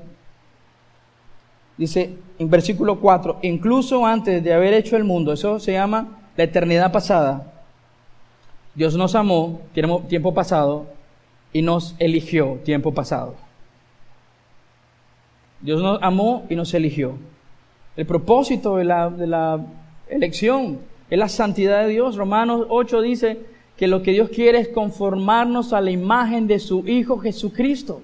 S1: Dice en versículo cuatro, incluso antes de haber hecho el mundo, eso se llama la eternidad pasada, Dios nos amó, tiempo pasado, y nos eligió, tiempo pasado. Dios nos amó y nos eligió. El propósito de la, de la elección es la santidad de Dios. Romanos ocho dice que lo que Dios quiere es conformarnos a la imagen de su Hijo Jesucristo.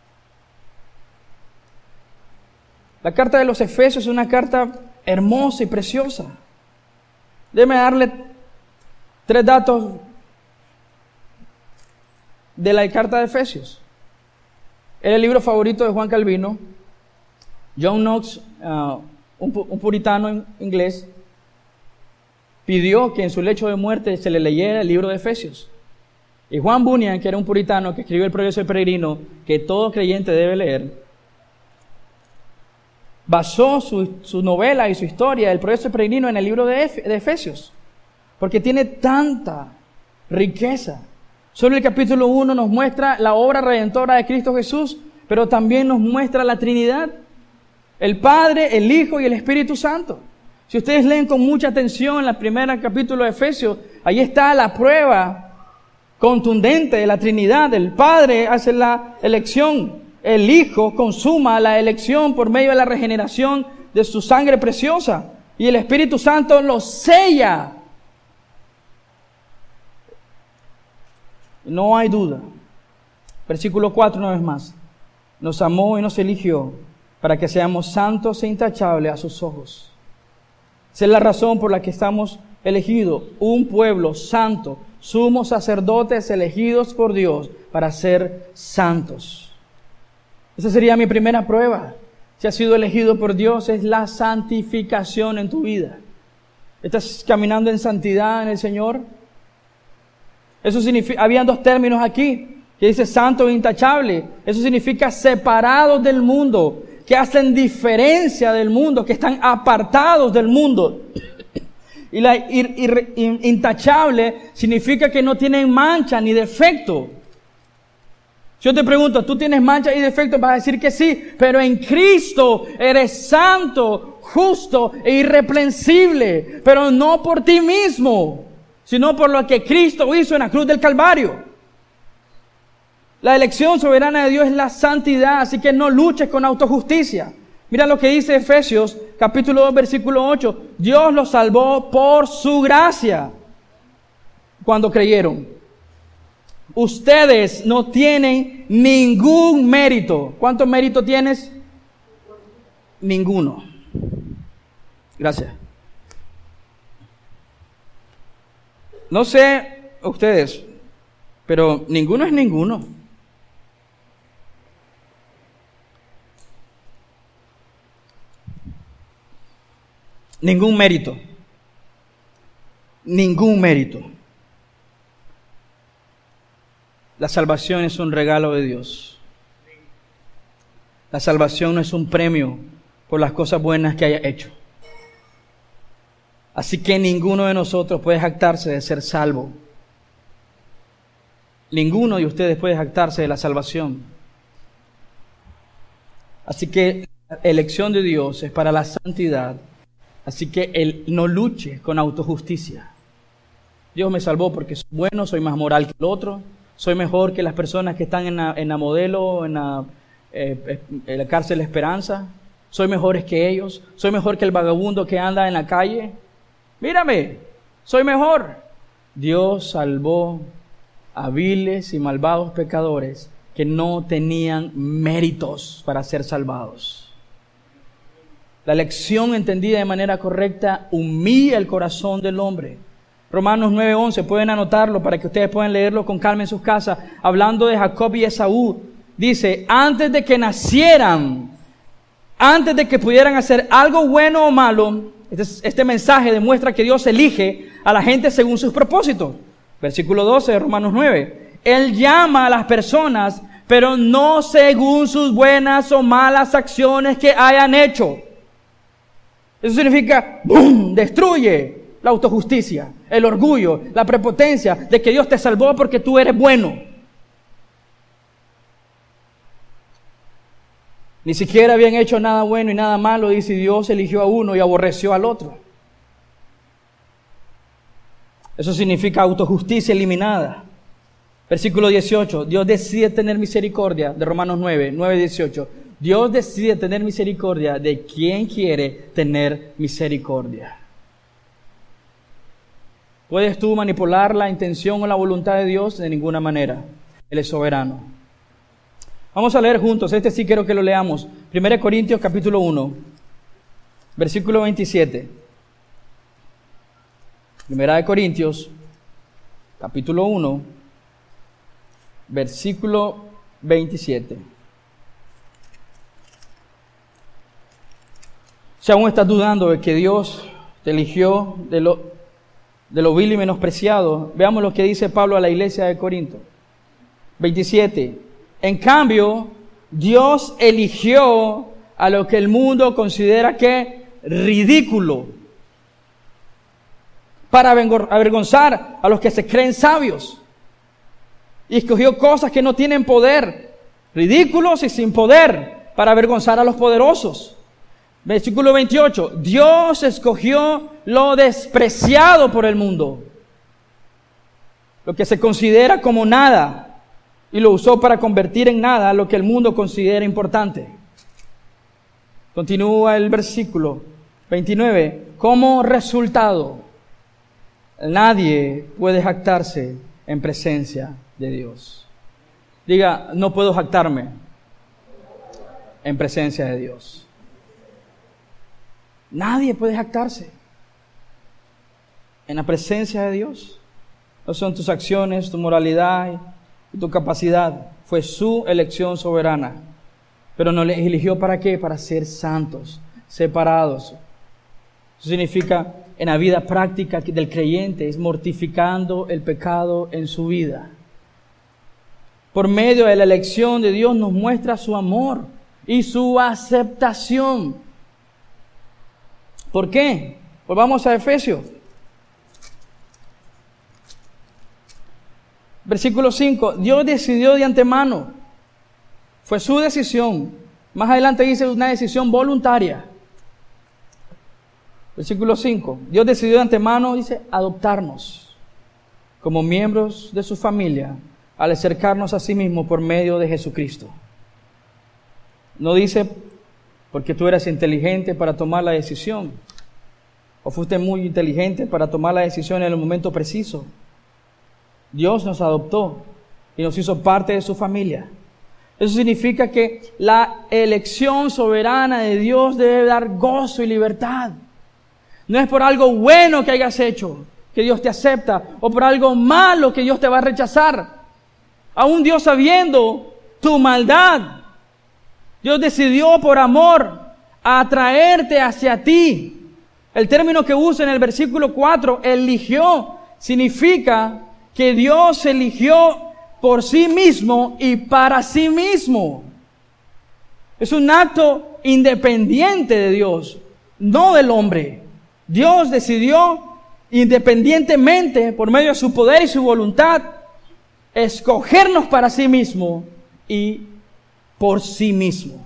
S1: La carta de los Efesios es una carta hermosa y preciosa. Déjeme darle tres datos de la carta de Efesios. Era el libro favorito de Juan Calvino. John Knox, uh, un, un puritano inglés, pidió que en su lecho de muerte se le leyera el libro de Efesios. Y Juan Bunyan, que era un puritano que escribió el Progreso del Peregrino, que todo creyente debe leer, basó su, su novela y su historia, el Progreso del Peregrino, en el libro de, Efe, de Efesios, porque tiene tanta riqueza. Solo el capítulo uno nos muestra la obra redentora de Cristo Jesús, pero también nos muestra la Trinidad, el Padre, el Hijo y el Espíritu Santo. Si ustedes leen con mucha atención el primer capítulo de Efesios, ahí está la prueba contundente de la Trinidad. El Padre hace la elección, el Hijo consuma la elección por medio de la regeneración de su sangre preciosa, y el Espíritu Santo lo sella. No hay duda. Versículo cuatro una vez más. Nos amó y nos eligió para que seamos santos e intachables a sus ojos. Esa es la razón por la que estamos elegidos, un pueblo santo, sumos sacerdotes elegidos por Dios para ser santos. Esa sería mi primera prueba. Si has sido elegido por Dios, es la santificación en tu vida. ¿Estás caminando en santidad en el Señor? Eso significa, habían dos términos aquí, que dice santo e intachable. Eso significa separados del mundo, que hacen diferencia del mundo, que están apartados del mundo. Y la ir, ir, intachable significa que no tienen mancha ni defecto. Si yo te pregunto, ¿tú tienes mancha y defecto? Vas a decir que sí, pero en Cristo eres santo, justo e irreprensible, pero no por ti mismo, sino por lo que Cristo hizo en la cruz del Calvario. La elección soberana de Dios es la santidad, así que no luches con autojusticia. Mira lo que dice Efesios capítulo dos versículo ocho. Dios los salvó por su gracia cuando creyeron. Ustedes no tienen ningún mérito. ¿Cuánto mérito tienes? Ninguno. Gracias. No sé ustedes, pero ninguno es ninguno. Ningún mérito. Ningún mérito. La salvación es un regalo de Dios. La salvación no es un premio por las cosas buenas que haya hecho. Así que ninguno de nosotros puede jactarse de ser salvo. Ninguno de ustedes puede jactarse de la salvación. Así que la elección de Dios es para la santidad. Así que Él no luche con autojusticia. Dios me salvó porque soy bueno, soy más moral que el otro, soy mejor que las personas que están en la, en la modelo, en la, eh, en la cárcel Esperanza, soy mejor que ellos, soy mejor que el vagabundo que anda en la calle. Mírame, soy mejor. Dios salvó a viles y malvados pecadores que no tenían méritos para ser salvados. La elección entendida de manera correcta humilla el corazón del hombre. Romanos nueve once, pueden anotarlo para que ustedes puedan leerlo con calma en sus casas. Hablando de Jacob y Esaú, dice, antes de que nacieran, antes de que pudieran hacer algo bueno o malo, este, este mensaje demuestra que Dios elige a la gente según sus propósitos. Versículo doce de Romanos nueve. Él llama a las personas, pero no según sus buenas o malas acciones que hayan hecho. Eso significa, ¡bum!, destruye la autojusticia, el orgullo, la prepotencia de que Dios te salvó porque tú eres bueno. Ni siquiera habían hecho nada bueno y nada malo, dice, Dios eligió a uno y aborreció al otro. Eso significa autojusticia eliminada. Versículo dieciocho, Dios decide tener misericordia, de Romanos nueve, nueve dieciocho. Dios decide tener misericordia de quien quiere tener misericordia. ¿Puedes tú manipular la intención o la voluntad de Dios? De ninguna manera. Él es soberano. Vamos a leer juntos, este sí quiero que lo leamos. Primera de Corintios capítulo uno, versículo veintisiete. Primera de Corintios capítulo uno, versículo veintisiete. Si aún estás dudando de que Dios te eligió de lo, de lo vil y menospreciado, veamos lo que dice Pablo a la iglesia de Corinto. veintisiete. En cambio, Dios eligió a lo que el mundo considera que ridículo, para avergonzar a los que se creen sabios. Y escogió cosas que no tienen poder, ridículos y sin poder, para avergonzar a los poderosos. Versículo veintiocho, Dios escogió lo despreciado por el mundo, lo que se considera como nada, y lo usó para convertir en nada lo que el mundo considera importante. Continúa el versículo veintinueve, como resultado, nadie puede jactarse en presencia de Dios. Diga, no puedo jactarme en presencia de Dios. Nadie puede jactarse en la presencia de Dios. No son tus acciones, tu moralidad y tu capacidad. Fue su elección soberana. Pero nos eligió ¿para qué? Para ser santos, separados. Eso significa, en la vida práctica del creyente, es mortificando el pecado en su vida. Por medio de la elección de Dios nos muestra su amor y su aceptación. ¿Por qué? Pues vamos a Efesios. Versículo cinco. Dios decidió de antemano. Fue su decisión. Más adelante dice una decisión voluntaria. Versículo cinco. Dios decidió de antemano, dice, adoptarnos como miembros de su familia al acercarnos a sí mismo por medio de Jesucristo. No dice porque tú eras inteligente para tomar la decisión, o fuiste muy inteligente para tomar la decisión en el momento preciso. Dios nos adoptó y nos hizo parte de su familia. Eso significa que la elección soberana de Dios debe dar gozo y libertad. No es por algo bueno que hayas hecho que Dios te acepta, o por algo malo que Dios te va a rechazar. Aún Dios sabiendo tu maldad, Dios decidió por amor atraerte hacia ti. El término que usa en el versículo cuatro, eligió, significa que Dios eligió por sí mismo y para sí mismo. Es un acto independiente de Dios, no del hombre. Dios decidió independientemente, por medio de su poder y su voluntad, escogernos para sí mismo y por sí mismo.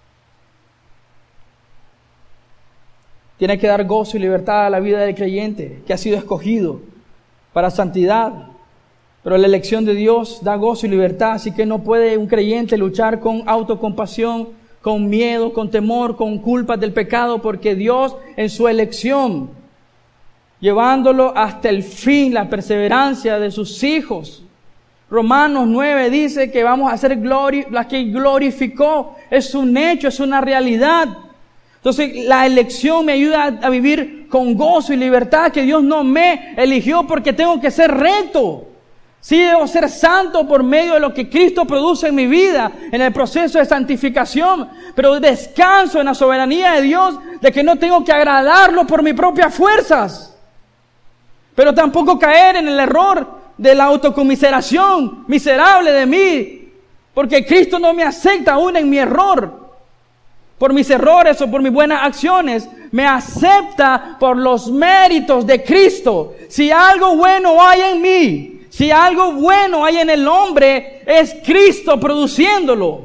S1: Tiene que dar gozo y libertad a la vida del creyente que ha sido escogido para santidad. Pero la elección de Dios da gozo y libertad, así que no puede un creyente luchar con autocompasión, con miedo, con temor, con culpas del pecado, porque Dios en su elección, llevándolo hasta el fin, la perseverancia de sus hijos. Romanos nueve dice que vamos a ser glori- la que glorificó. Es un hecho, es una realidad. Entonces la elección me ayuda a, a vivir con gozo y libertad, que Dios no me eligió porque tengo que ser recto. Sí, debo ser santo por medio de lo que Cristo produce en mi vida, en el proceso de santificación, pero descanso en la soberanía de Dios, de que no tengo que agradarlo por mis propias fuerzas. Pero tampoco caer en el error de la autocomiseración miserable de mí, porque Cristo no me acepta aún en mi error, por mis errores o por mis buenas acciones. Me acepta por los méritos de Cristo. Si algo bueno hay en mí, si algo bueno hay en el hombre, es Cristo produciéndolo.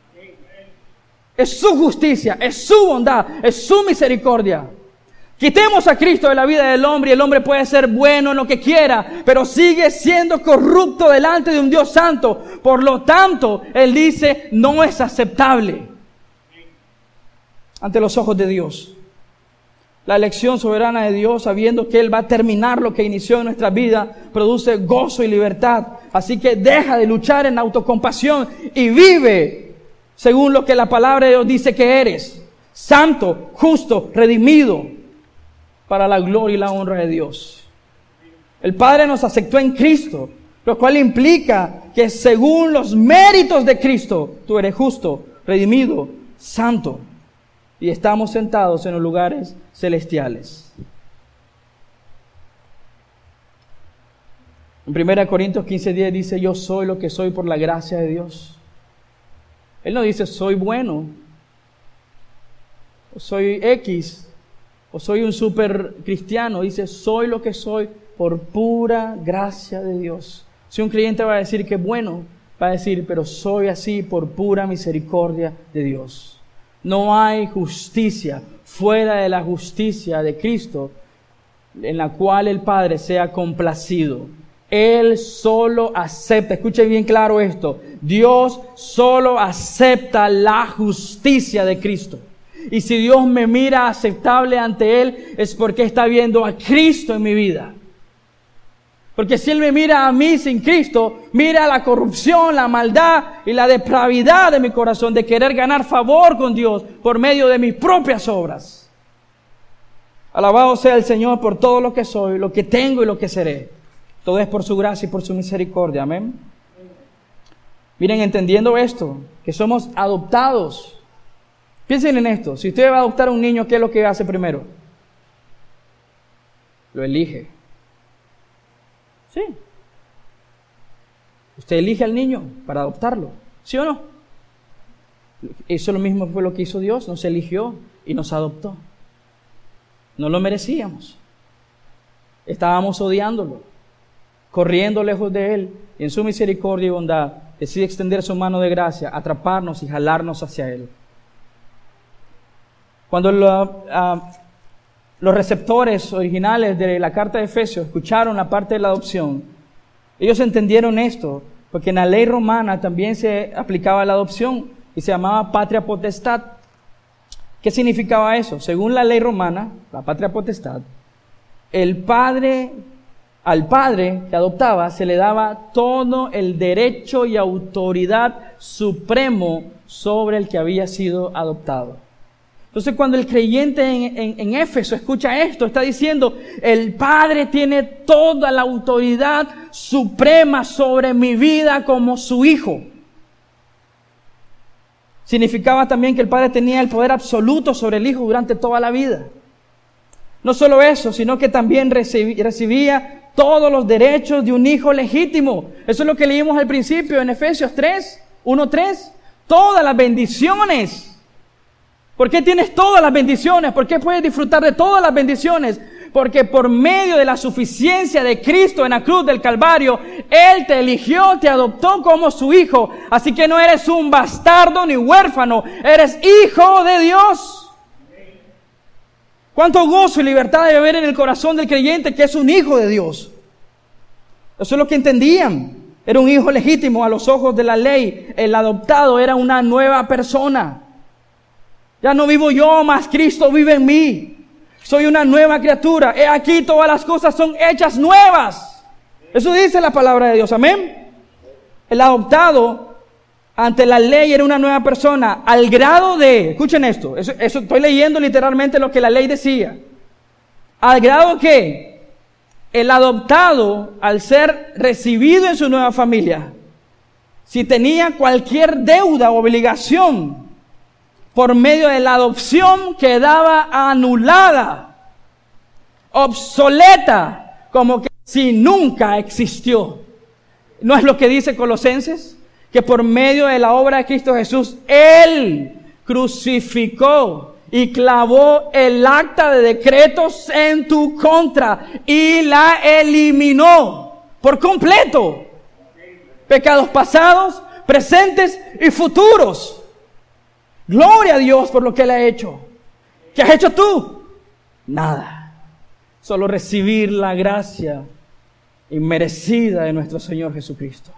S1: Es su justicia, es su bondad, es su misericordia. Quitemos a Cristo de la vida del hombre y el hombre puede ser bueno en lo que quiera, pero sigue siendo corrupto delante de un Dios santo. Por lo tanto, Él dice, no es aceptable ante los ojos de Dios. La elección soberana de Dios, sabiendo que Él va a terminar lo que inició en nuestra vida, produce gozo y libertad. Así que deja de luchar en autocompasión y vive según lo que la palabra de Dios dice que eres: santo, justo, redimido, para la gloria y la honra de Dios. El Padre nos aceptó en Cristo, lo cual implica que según los méritos de Cristo, tú eres justo, redimido, santo, y estamos sentados en los lugares celestiales. En primera Corintios quince diez dice, yo soy lo que soy por la gracia de Dios. Él no dice soy bueno, o soy X, o soy un super cristiano. Dice soy lo que soy por pura gracia de Dios. Si un creyente va a decir que es bueno, va a decir, pero soy así por pura misericordia de Dios. No hay justicia fuera de la justicia de Cristo en la cual el Padre sea complacido. Él solo acepta, escuche bien claro esto, Dios solo acepta la justicia de Cristo. Y si Dios me mira aceptable ante Él, es porque está viendo a Cristo en mi vida. Porque si Él me mira a mí sin Cristo, mira la corrupción, la maldad y la depravidad de mi corazón, de querer ganar favor con Dios por medio de mis propias obras. Alabado sea el Señor por todo lo que soy, lo que tengo y lo que seré. Todo es por su gracia y por su misericordia. Amén. Miren, entendiendo esto, que somos adoptados. Piensen en esto. Si usted va a adoptar a un niño, ¿qué es lo que hace primero? Lo elige. Sí. Usted elige al niño para adoptarlo. ¿Sí o no? Eso lo mismo fue lo que hizo Dios. Nos eligió y nos adoptó. No lo merecíamos. Estábamos odiándolo, corriendo lejos de Él, y en su misericordia y bondad decide extender su mano de gracia, atraparnos y jalarnos hacia Él. Cuando lo, uh, los receptores originales de la carta de Efesios escucharon la parte de la adopción, ellos entendieron esto, porque en la ley romana también se aplicaba la adopción y se llamaba patria potestad. ¿Qué significaba eso? Según la ley romana, la patria potestad, el padre, al padre que adoptaba se le daba todo el derecho y autoridad supremo sobre el que había sido adoptado. Entonces, cuando el creyente en, en, en Éfeso escucha esto, está diciendo, el Padre tiene toda la autoridad suprema sobre mi vida como su hijo. Significaba también que el Padre tenía el poder absoluto sobre el Hijo durante toda la vida. No solo eso, sino que también recibía, recibía todos los derechos de un hijo legítimo. Eso es lo que leímos al principio en Efesios tres, uno tres. Todas las bendiciones. ¿Por qué tienes todas las bendiciones? ¿Por qué puedes disfrutar de todas las bendiciones? Porque por medio de la suficiencia de Cristo en la cruz del Calvario, Él te eligió, te adoptó como su hijo. Así que no eres un bastardo ni huérfano, eres hijo de Dios. Cuánto gozo y libertad debe haber en el corazón del creyente que es un hijo de Dios. Eso es lo que entendían. Era un hijo legítimo a los ojos de la ley. El adoptado era una nueva persona. Ya no vivo yo, mas Cristo vive en mí. Soy una nueva criatura. He aquí todas las cosas son hechas nuevas. Eso dice la palabra de Dios. Amén. El adoptado ante la ley era una nueva persona. Al grado de, escuchen esto. Eso, eso estoy leyendo literalmente lo que la ley decía. Al grado que el adoptado, al ser recibido en su nueva familia, si tenía cualquier deuda o obligación, por medio de la adopción quedaba anulada, obsoleta, como que si nunca existió. ¿No es lo que dice Colosenses? Que por medio de la obra de Cristo Jesús, Él crucificó y clavó el acta de decretos en tu contra y la eliminó por completo. Pecados pasados, presentes y futuros. Gloria a Dios por lo que Él ha hecho. ¿Qué has hecho tú? Nada. Solo recibir la gracia inmerecida de nuestro Señor Jesucristo.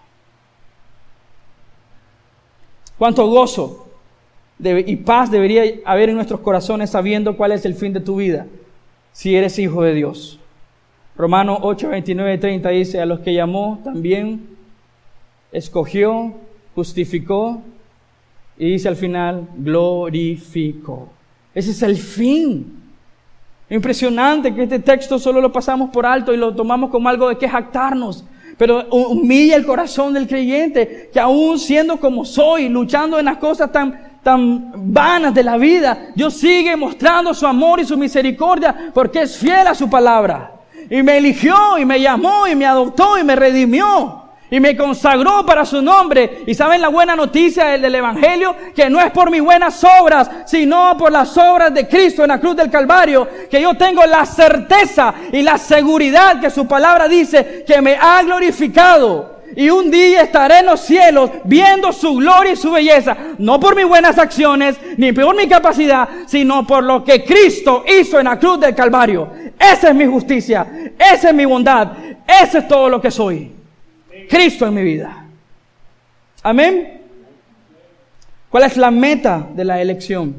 S1: Cuánto gozo y paz debería haber en nuestros corazones sabiendo cuál es el fin de tu vida, si eres hijo de Dios. Romanos ocho, veintinueve y treinta dice, a los que llamó también escogió, justificó, y dice al final, glorificó. Ese es el fin. Impresionante que este texto solo lo pasamos por alto y lo tomamos como algo de que jactarnos. Pero humilla el corazón del creyente, que aún siendo como soy, luchando en las cosas tan, tan vanas de la vida, Dios sigue mostrando su amor y su misericordia, porque es fiel a su palabra. Y me eligió, y me llamó, y me adoptó, y me redimió. Y me consagró para su nombre. Y saben la buena noticia del, del Evangelio, que no es por mis buenas obras, sino por las obras de Cristo en la cruz del Calvario, que yo tengo la certeza y la seguridad que su palabra dice que me ha glorificado. Y un día estaré en los cielos viendo su gloria y su belleza. No por mis buenas acciones, ni por mi capacidad, sino por lo que Cristo hizo en la cruz del Calvario. Esa es mi justicia. Esa es mi bondad. Ese es todo lo que soy. Cristo en mi vida. Amén. ¿Cuál es la meta de la elección?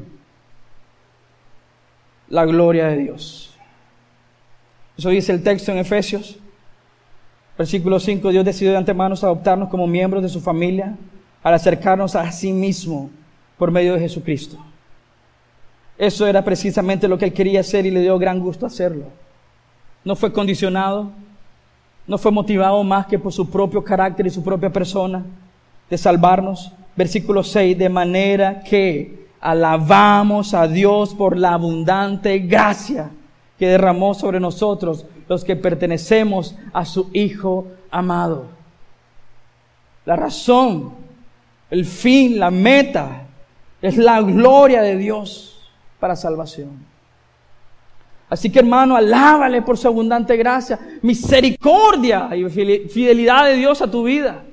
S1: La gloria de Dios. Eso dice el texto en Efesios. Versículo cinco, Dios decidió de antemano adoptarnos como miembros de su familia al acercarnos a sí mismo por medio de Jesucristo. Eso era precisamente lo que Él quería hacer y le dio gran gusto hacerlo. No fue condicionado, no fue motivado más que por su propio carácter y su propia persona de salvarnos. Versículo seis, de manera que alabamos a Dios por la abundante gracia que derramó sobre nosotros los que pertenecemos a su Hijo amado. La razón, el fin, la meta es la gloria de Dios para salvación. Así que, hermano, alábale por su abundante gracia, misericordia y fidelidad de Dios a tu vida.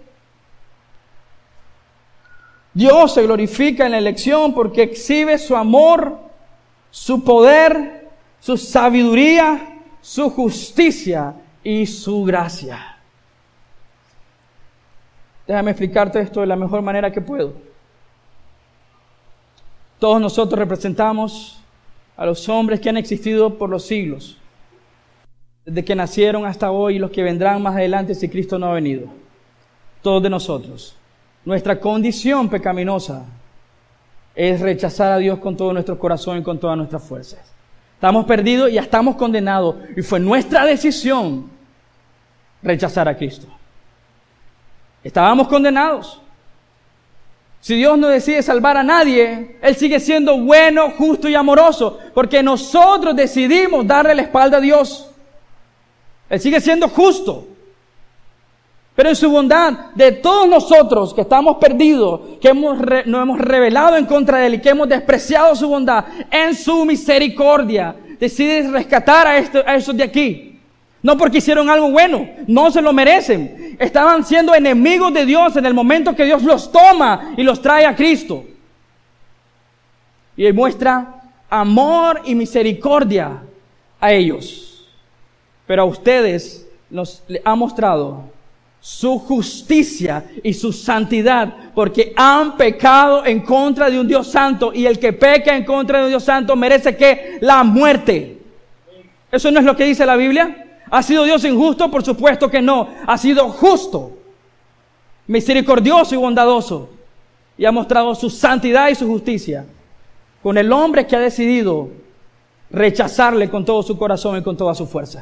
S1: Dios se glorifica en la elección porque exhibe su amor, su poder, su sabiduría, su justicia y su gracia. Déjame explicarte esto de la mejor manera que puedo. Todos nosotros representamos a los hombres que han existido por los siglos, desde que nacieron hasta hoy y los que vendrán más adelante si Cristo no ha venido. Todos de nosotros. Nuestra condición pecaminosa es rechazar a Dios con todo nuestro corazón y con todas nuestras fuerzas. Estamos perdidos y ya estamos condenados. Y fue nuestra decisión rechazar a Cristo. Estábamos condenados. Si Dios no decide salvar a nadie, Él sigue siendo bueno, justo y amoroso, porque nosotros decidimos darle la espalda a Dios. Él sigue siendo justo. Pero en su bondad, de todos nosotros que estamos perdidos, que hemos re, nos hemos rebelado en contra de Él y que hemos despreciado su bondad, en su misericordia, decide rescatar a, esto, a esos de aquí. No porque hicieron algo bueno, no se lo merecen. Estaban siendo enemigos de Dios en el momento que Dios los toma y los trae a Cristo. Y Él muestra amor y misericordia a ellos. Pero a ustedes nos ha mostrado su justicia y su santidad, porque han pecado en contra de un Dios santo, y el que peca en contra de un Dios santo merece ¿qué? La muerte. ¿Eso no es lo que dice la Biblia? ¿Ha sido Dios injusto? Por supuesto que no. Ha sido justo, misericordioso y bondadoso, y ha mostrado su santidad y su justicia con el hombre que ha decidido rechazarle con todo su corazón y con toda su fuerza.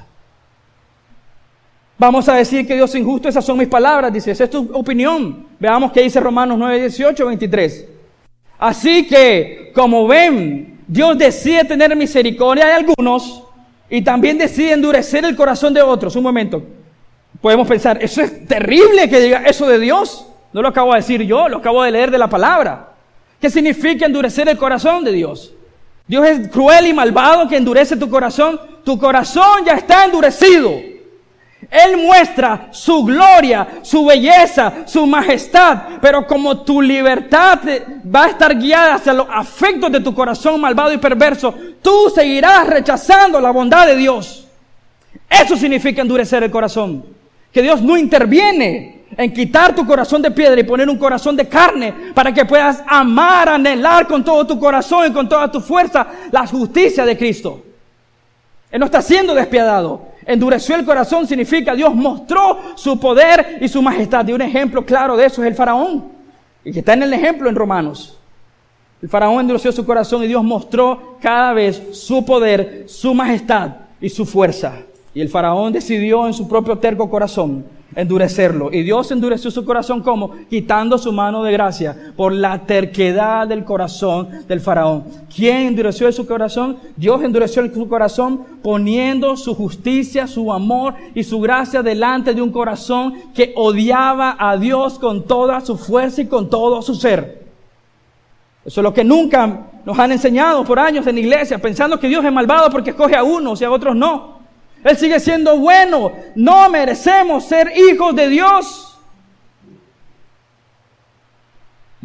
S1: Vamos a decir que Dios es injusto, esas son mis palabras, dice, esa es tu opinión. Veamos qué dice Romanos nueve, dieciocho, veintitrés. Así que, como ven, Dios decide tener misericordia de algunos y también decide endurecer el corazón de otros. Un momento, podemos pensar, eso es terrible que diga eso de Dios. No lo acabo de decir yo, lo acabo de leer de la palabra. ¿Qué significa endurecer el corazón de Dios? Dios es cruel y malvado que endurece tu corazón. Tu corazón ya está endurecido. Él muestra su gloria, su belleza, su majestad, pero como tu libertad va a estar guiada hacia los afectos de tu corazón malvado y perverso, tú seguirás rechazando la bondad de Dios. Eso significa endurecer el corazón. Que Dios no interviene en quitar tu corazón de piedra y poner un corazón de carne para que puedas amar, anhelar con todo tu corazón y con toda tu fuerza la justicia de Cristo. Él no está siendo despiadado. Endureció el corazón significa Dios mostró su poder y su majestad. Y un ejemplo claro de eso es el faraón, y que está en el ejemplo en Romanos. El faraón endureció su corazón y Dios mostró cada vez su poder, su majestad y su fuerza. Y el faraón decidió en su propio terco corazón endurecerlo. Y Dios endureció su corazón, ¿cómo? Quitando su mano de gracia por la terquedad del corazón del faraón. ¿Quién endureció su corazón? Dios endureció su corazón poniendo su justicia, su amor y su gracia delante de un corazón que odiaba a Dios con toda su fuerza y con todo su ser. Eso es lo que nunca nos han enseñado por años en la iglesia, pensando que Dios es malvado porque escoge a unos y a otros no. Él sigue siendo bueno. No merecemos ser hijos de Dios.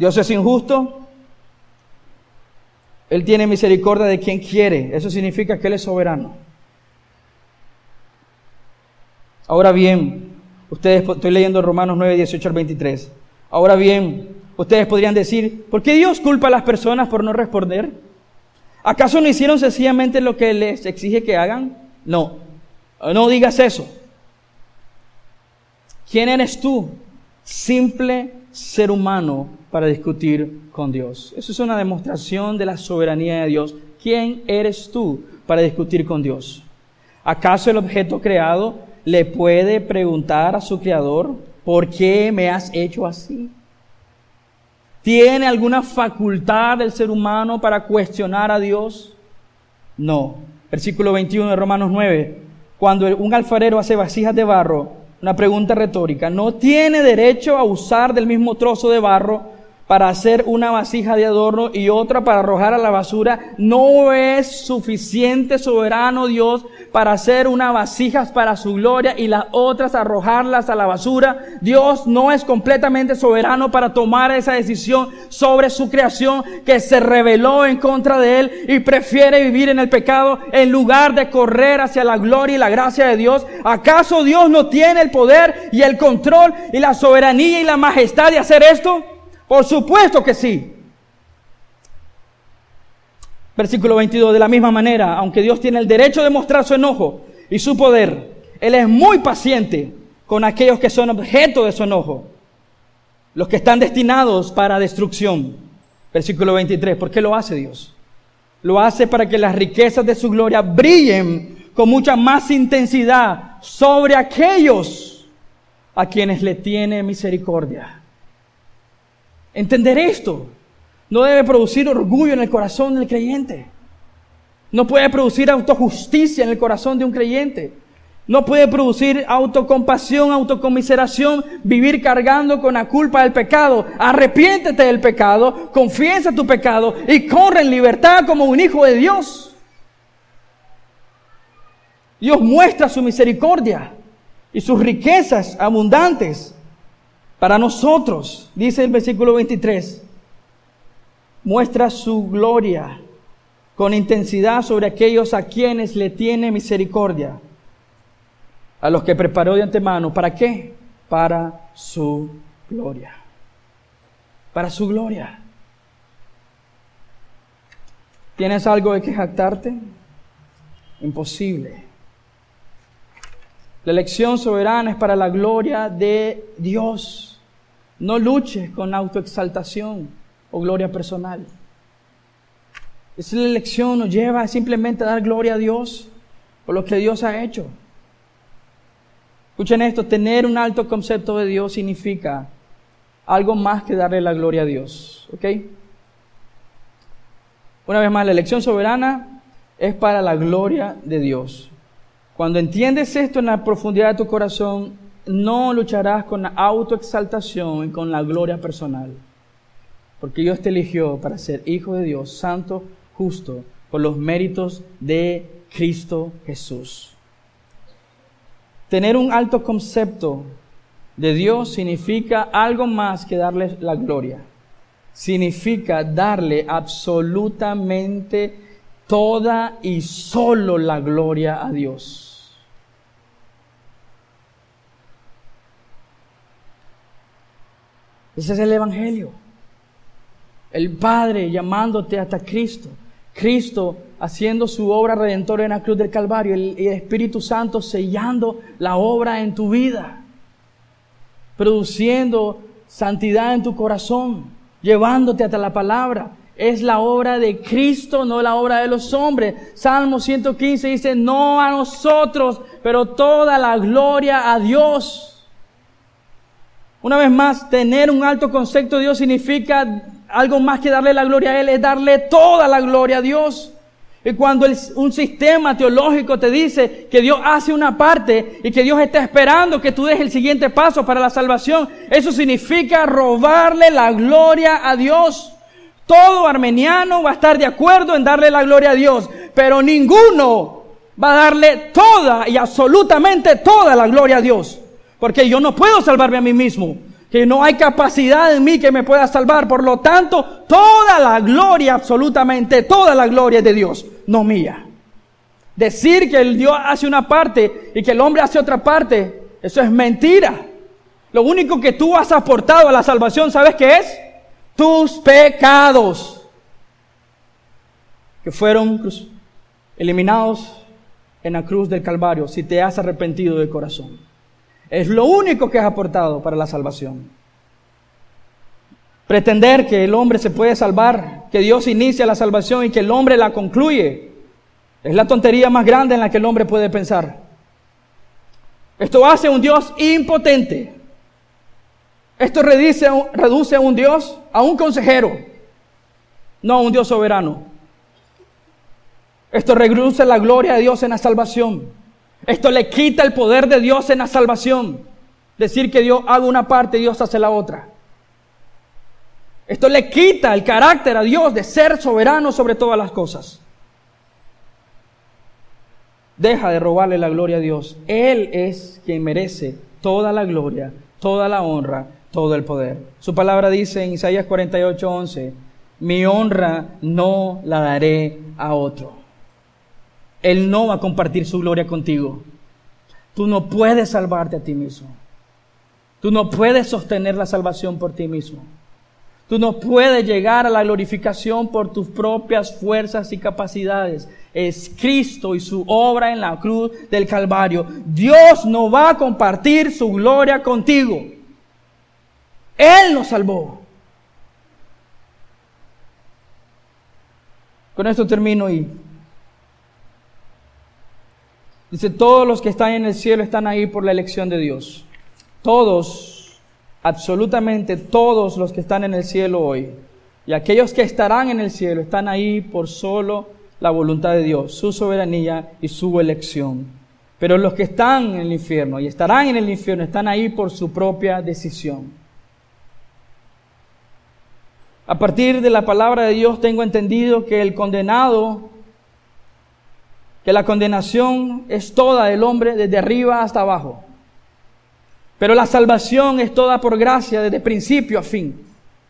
S1: Dios es injusto. Él tiene misericordia de quien quiere. Eso significa que Él es soberano. Ahora bien, ustedes, estoy leyendo Romanos nueve, dieciocho al veintitrés. Ahora bien, ustedes podrían decir, ¿por qué Dios culpa a las personas por no responder? ¿Acaso no hicieron sencillamente lo que les exige que hagan? No, no digas eso. ¿Quién eres tú? Simple ser humano para discutir con Dios. Eso es una demostración de la soberanía de Dios. ¿Quién eres tú para discutir con Dios? ¿Acaso el objeto creado le puede preguntar a su creador, ¿por qué me has hecho así? ¿Tiene alguna facultad el ser humano para cuestionar a Dios? No. Versículo veintiuno de Romanos nueve. Cuando un alfarero hace vasijas de barro, una pregunta retórica, ¿no tiene derecho a usar del mismo trozo de barro para hacer una vasija de adorno y otra para arrojar a la basura? ¿No es suficiente soberano Dios para hacer unas vasijas para su gloria y las otras arrojarlas a la basura? Dios no es completamente soberano para tomar esa decisión sobre su creación que se rebeló en contra de Él y prefiere vivir en el pecado en lugar de correr hacia la gloria y la gracia de Dios. ¿Acaso Dios no tiene el poder y el control y la soberanía y la majestad de hacer esto? Por supuesto que sí. Versículo veintidós, de la misma manera, aunque Dios tiene el derecho de mostrar su enojo y su poder, Él es muy paciente con aquellos que son objeto de su enojo, los que están destinados para destrucción. Versículo veintitrés, ¿por qué lo hace Dios? Lo hace para que las riquezas de su gloria brillen con mucha más intensidad sobre aquellos a quienes le tiene misericordia. Entender esto no debe producir orgullo en el corazón del creyente. No puede producir autojusticia en el corazón de un creyente. No puede producir autocompasión, autocomiseración, vivir cargando con la culpa del pecado. Arrepiéntete del pecado, confiesa tu pecado y corre en libertad como un hijo de Dios. Dios muestra su misericordia y sus riquezas abundantes para nosotros, dice el versículo veintitrés, muestra su gloria con intensidad sobre aquellos a quienes le tiene misericordia, a los que preparó de antemano. ¿Para qué? Para su gloria. Para su gloria. ¿Tienes algo de que jactarte? Imposible. La elección soberana es para la gloria de Dios. No luches con autoexaltación o gloria personal. Esa es la elección, nos lleva simplemente a dar gloria a Dios por lo que Dios ha hecho. Escuchen esto, tener un alto concepto de Dios significa algo más que darle la gloria a Dios. ¿Ok? Una vez más, la elección soberana es para la gloria de Dios. Cuando entiendes esto en la profundidad de tu corazón, no lucharás con la autoexaltación y con la gloria personal. Porque Dios te eligió para ser hijo de Dios, santo, justo, por los méritos de Cristo Jesús. Tener un alto concepto de Dios significa algo más que darle la gloria. Significa darle absolutamente toda y solo la gloria a Dios. Ese es el Evangelio. El Padre llamándote hasta Cristo. Cristo haciendo su obra redentora en la cruz del Calvario. El, el Espíritu Santo sellando la obra en tu vida. Produciendo santidad en tu corazón. Llevándote hasta la palabra. Es la obra de Cristo, no la obra de los hombres. Salmo ciento quince dice, no a nosotros, pero toda la gloria a Dios. Una vez más, tener un alto concepto de Dios significa algo más que darle la gloria a Él, es darle toda la gloria a Dios. Y cuando el, un sistema teológico te dice que Dios hace una parte y que Dios está esperando que tú des el siguiente paso para la salvación, eso significa robarle la gloria a Dios. Todo armeniano va a estar de acuerdo en darle la gloria a Dios, pero ninguno va a darle toda y absolutamente toda la gloria a Dios. Porque yo no puedo salvarme a mí mismo. que no hay capacidad en mí que me pueda salvar. Por lo tanto, toda la gloria, absolutamente toda la gloria es de Dios, no mía. Decir que el Dios hace una parte y que el hombre hace otra parte, eso es mentira. Lo único que tú has aportado a la salvación, ¿sabes qué es? Tus pecados, que fueron eliminados en la cruz del Calvario, si te has arrepentido de corazón. Es lo único que has aportado para la salvación. Pretender que el hombre se puede salvar, que Dios inicia la salvación y que el hombre la concluye, es la tontería más grande en la que el hombre puede pensar. Esto hace un Dios impotente. Esto reduce, reduce a un Dios a un consejero, no a un Dios soberano. Esto reduce la gloria de Dios en la salvación. Esto le quita el poder de Dios en la salvación. Decir que Dios haga una parte y Dios hace la otra. Esto le quita el carácter a Dios de ser soberano sobre todas las cosas. Deja de robarle la gloria a Dios. Él es quien merece toda la gloria, toda la honra, todo el poder. Su palabra dice en Isaías cuarenta y ocho, once, mi honra no la daré a otro. Él no va a compartir su gloria contigo. Tú no puedes salvarte a ti mismo. Tú no puedes sostener la salvación por ti mismo. Tú no puedes llegar a la glorificación por tus propias fuerzas y capacidades. Es Cristo y su obra en la cruz del Calvario. Dios no va a compartir su gloria contigo. Él nos salvó. Con esto termino y dice, todos los que están en el cielo están ahí por la elección de Dios. Todos, absolutamente todos los que están en el cielo hoy. Y aquellos que estarán en el cielo están ahí por solo la voluntad de Dios, su soberanía y su elección. Pero los que están en el infierno y estarán en el infierno están ahí por su propia decisión. A partir de la palabra de Dios tengo entendido que el condenado, que la condenación es toda del hombre desde arriba hasta abajo. Pero la salvación es toda por gracia desde principio a fin.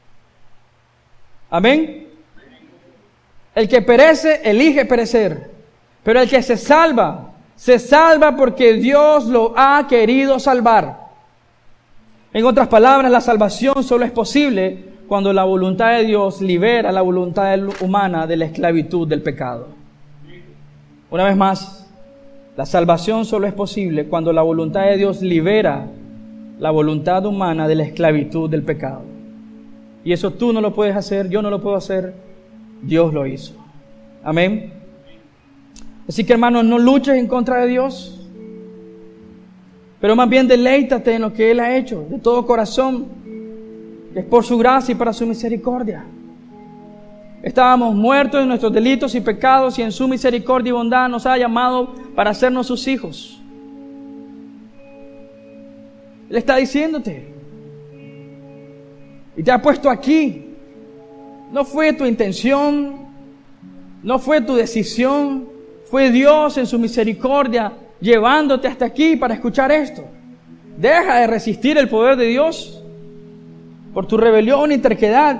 S1: Amén. El que perece, elige perecer. Pero el que se salva, se salva porque Dios lo ha querido salvar. En otras palabras, la salvación solo es posible cuando la voluntad de Dios libera la voluntad humana de la esclavitud del pecado. Una vez más, la salvación solo es posible cuando la voluntad de Dios libera la voluntad humana de la esclavitud del pecado. Y eso tú no lo puedes hacer, yo no lo puedo hacer, Dios lo hizo. Amén. Así que, hermanos, no luches en contra de Dios, pero más bien deleítate en lo que Él ha hecho de todo corazón, que es por su gracia y para su misericordia. Estábamos muertos en nuestros delitos y pecados y en su misericordia y bondad nos ha llamado para hacernos sus hijos. Él está diciéndote y te ha puesto aquí. No fue tu intención, no fue tu decisión, fue Dios en su misericordia llevándote hasta aquí para escuchar esto. Deja de resistir el poder de Dios por tu rebelión y terquedad.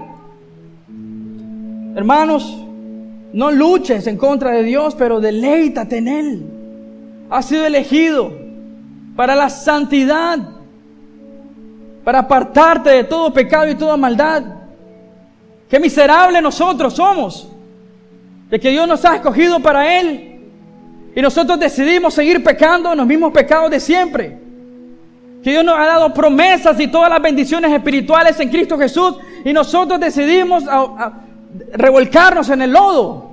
S1: Hermanos, no luches en contra de Dios, pero deleítate en Él. Has sido elegido para la santidad, para apartarte de todo pecado y toda maldad. Qué miserables nosotros somos, de que Dios nos ha escogido para Él y nosotros decidimos seguir pecando en los mismos pecados de siempre. Que Dios nos ha dado promesas y todas las bendiciones espirituales en Cristo Jesús y nosotros decidimos a, a, revolcarnos en el lodo.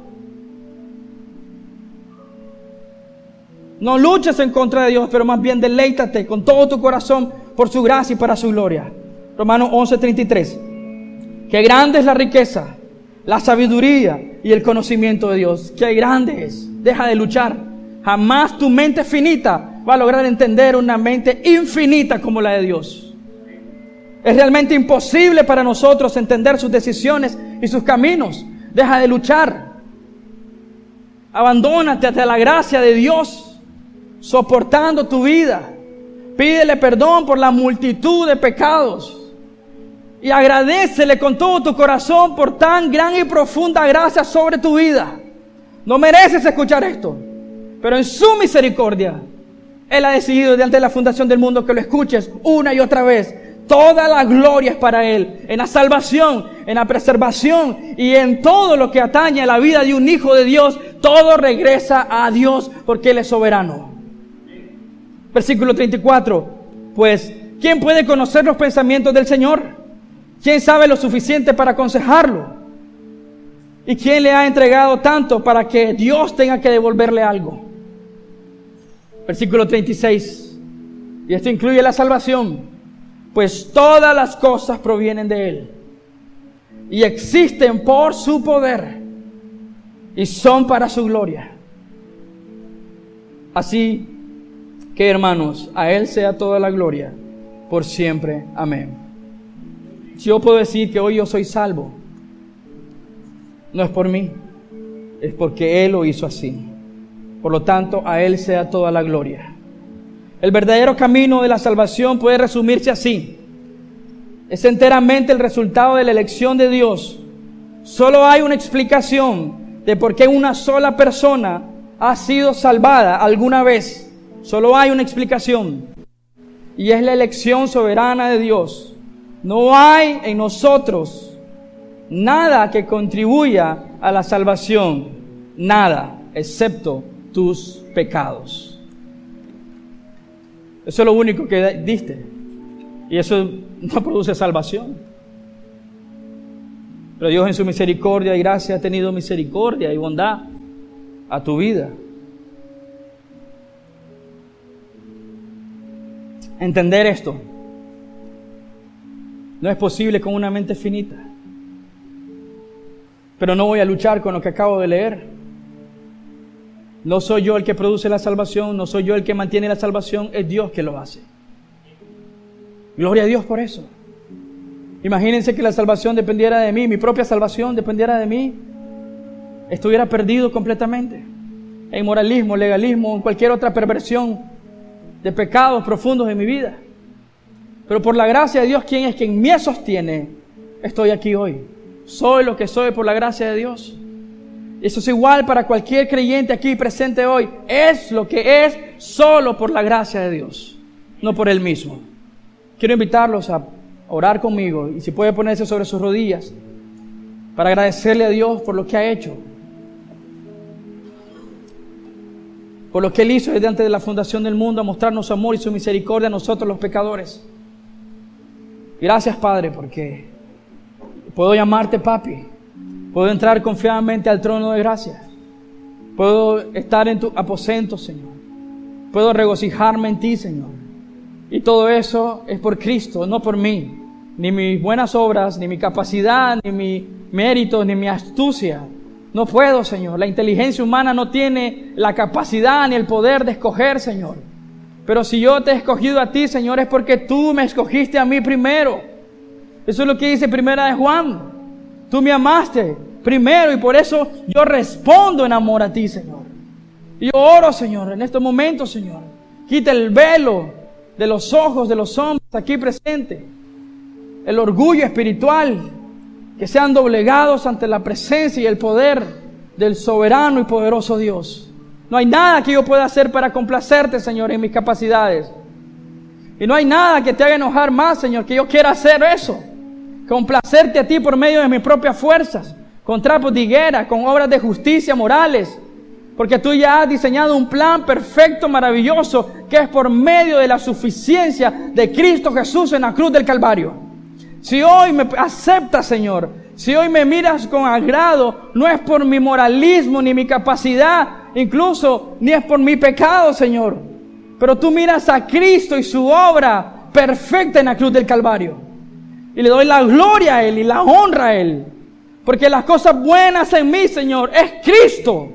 S1: No luches en contra de Dios, pero más bien deleítate con todo tu corazón por su gracia y para su gloria. Romanos once, treinta y tres. Qué grande es la riqueza, la sabiduría y el conocimiento de Dios. Qué grande es. Deja de luchar. Jamás tu mente finita va a lograr entender una mente infinita como la de Dios. Es realmente imposible para nosotros entender sus decisiones y sus caminos. Deja de luchar. Abandónate ante la gracia de Dios, soportando tu vida. Pídele perdón por la multitud de pecados y agradécele con todo tu corazón por tan gran y profunda gracia sobre tu vida. No mereces escuchar esto, pero en su misericordia, Él ha decidido desde antes de la fundación del mundo que lo escuches una y otra vez. Toda la gloria es para Él, en la salvación, en la preservación y en todo lo que atañe a la vida de un hijo de Dios. Todo regresa a Dios porque Él es soberano. Versículo treinta y cuatro. Pues, ¿quién puede conocer los pensamientos del Señor? ¿Quién sabe lo suficiente para aconsejarlo? ¿Y quién le ha entregado tanto para que Dios tenga que devolverle algo? Versículo treinta y seis. Y esto incluye la salvación. Pues todas las cosas provienen de Él y existen por su poder y son para su gloria. Así que, hermanos, a Él sea toda la gloria por siempre. Amén. Si yo puedo decir que hoy yo soy salvo, no es por mí, es porque Él lo hizo así. Por lo tanto, a Él sea toda la gloria. El verdadero camino de la salvación puede resumirse así. Es enteramente el resultado de la elección de Dios. Solo hay una explicación de por qué una sola persona ha sido salvada alguna vez. Solo hay una explicación. Y es la elección soberana de Dios. No hay en nosotros nada que contribuya a la salvación. Nada, excepto tus pecados. Eso es lo único que diste. Y eso no produce salvación. Pero Dios en su misericordia y gracia ha tenido misericordia y bondad a tu vida. Entender esto no es posible con una mente finita. Pero no voy a luchar con lo que acabo de leer. No soy yo el que produce la salvación, no soy yo el que mantiene la salvación, es Dios que lo hace. Gloria a Dios por eso. Imagínense que la salvación dependiera de mí, mi propia salvación dependiera de mí. Estuviera perdido completamente en moralismo, legalismo, en cualquier otra perversión de pecados profundos en mi vida. Pero por la gracia de Dios, quien es quien me sostiene, estoy aquí hoy. Soy lo que soy por la gracia de Dios. Eso es igual para cualquier creyente aquí presente hoy. Es lo que es solo por la gracia de Dios, no por Él mismo. Quiero invitarlos a orar conmigo y si puede ponerse sobre sus rodillas para agradecerle a Dios por lo que ha hecho, por lo que Él hizo desde antes de la fundación del mundo, a mostrarnos su amor y su misericordia a nosotros los pecadores. Gracias, Padre, porque puedo llamarte papi. Puedo entrar confiadamente al trono de gracia. Puedo estar en tu aposento, Señor. Puedo regocijarme en ti, Señor. Y todo eso es por Cristo, no por mí. Ni mis buenas obras, ni mi capacidad, ni mi mérito, ni mi astucia. No puedo, Señor. La inteligencia humana no tiene la capacidad ni el poder de escoger, Señor. Pero si yo te he escogido a ti, Señor, es porque tú me escogiste a mí primero. Eso es lo que dice Primera de Juan. Tú me amaste primero y por eso yo respondo en amor a ti, Señor. Y yo oro, Señor, en estos momentos, Señor. Quita el velo de los ojos de los hombres aquí presentes. El orgullo espiritual. Que sean doblegados ante la presencia y el poder del soberano y poderoso Dios. No hay nada que yo pueda hacer para complacerte, Señor, en mis capacidades. Y no hay nada que te haga enojar más, Señor, que yo quiera hacer eso. Complacerte a ti por medio de mis propias fuerzas, con trapos de higuera, con obras de justicia morales, porque tú ya has diseñado un plan perfecto, maravilloso, que es por medio de la suficiencia de Cristo Jesús en la cruz del Calvario. Si hoy me aceptas, Señor, si hoy me miras con agrado, no es por mi moralismo ni mi capacidad, incluso ni es por mi pecado, Señor, pero tú miras a Cristo y su obra perfecta en la cruz del Calvario. Y le doy la gloria a Él y la honra a Él. Porque las cosas buenas en mí, Señor, es Cristo.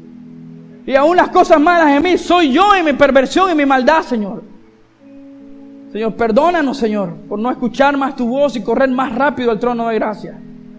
S1: Y aún las cosas malas en mí soy yo y mi perversión y mi maldad, Señor. Señor, perdónanos, Señor, por no escuchar más tu voz y correr más rápido al trono de gracia.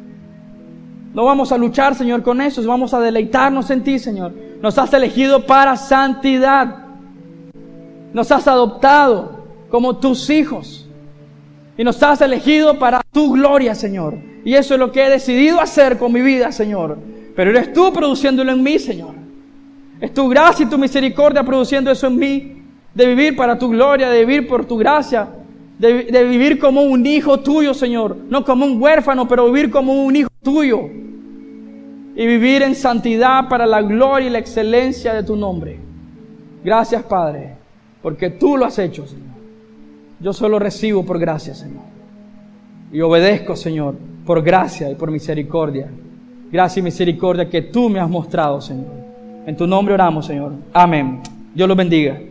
S1: No vamos a luchar, Señor, con eso. Vamos a deleitarnos en ti, Señor. Nos has elegido para santidad. Nos has adoptado como tus hijos. Y nos has elegido para tu gloria, Señor. Y eso es lo que he decidido hacer con mi vida, Señor. Pero eres tú produciéndolo en mí, Señor. Es tu gracia y tu misericordia produciendo eso en mí. De vivir para tu gloria, de vivir por tu gracia. De, de vivir como un hijo tuyo, Señor. No como un huérfano, pero vivir como un hijo tuyo. Y vivir en santidad para la gloria y la excelencia de tu nombre. Gracias, Padre, porque tú lo has hecho, Señor. Yo solo recibo por gracia, Señor. Y obedezco, Señor, por gracia y por misericordia. Gracia y misericordia que tú me has mostrado, Señor. En tu nombre oramos, Señor. Amén. Dios los bendiga.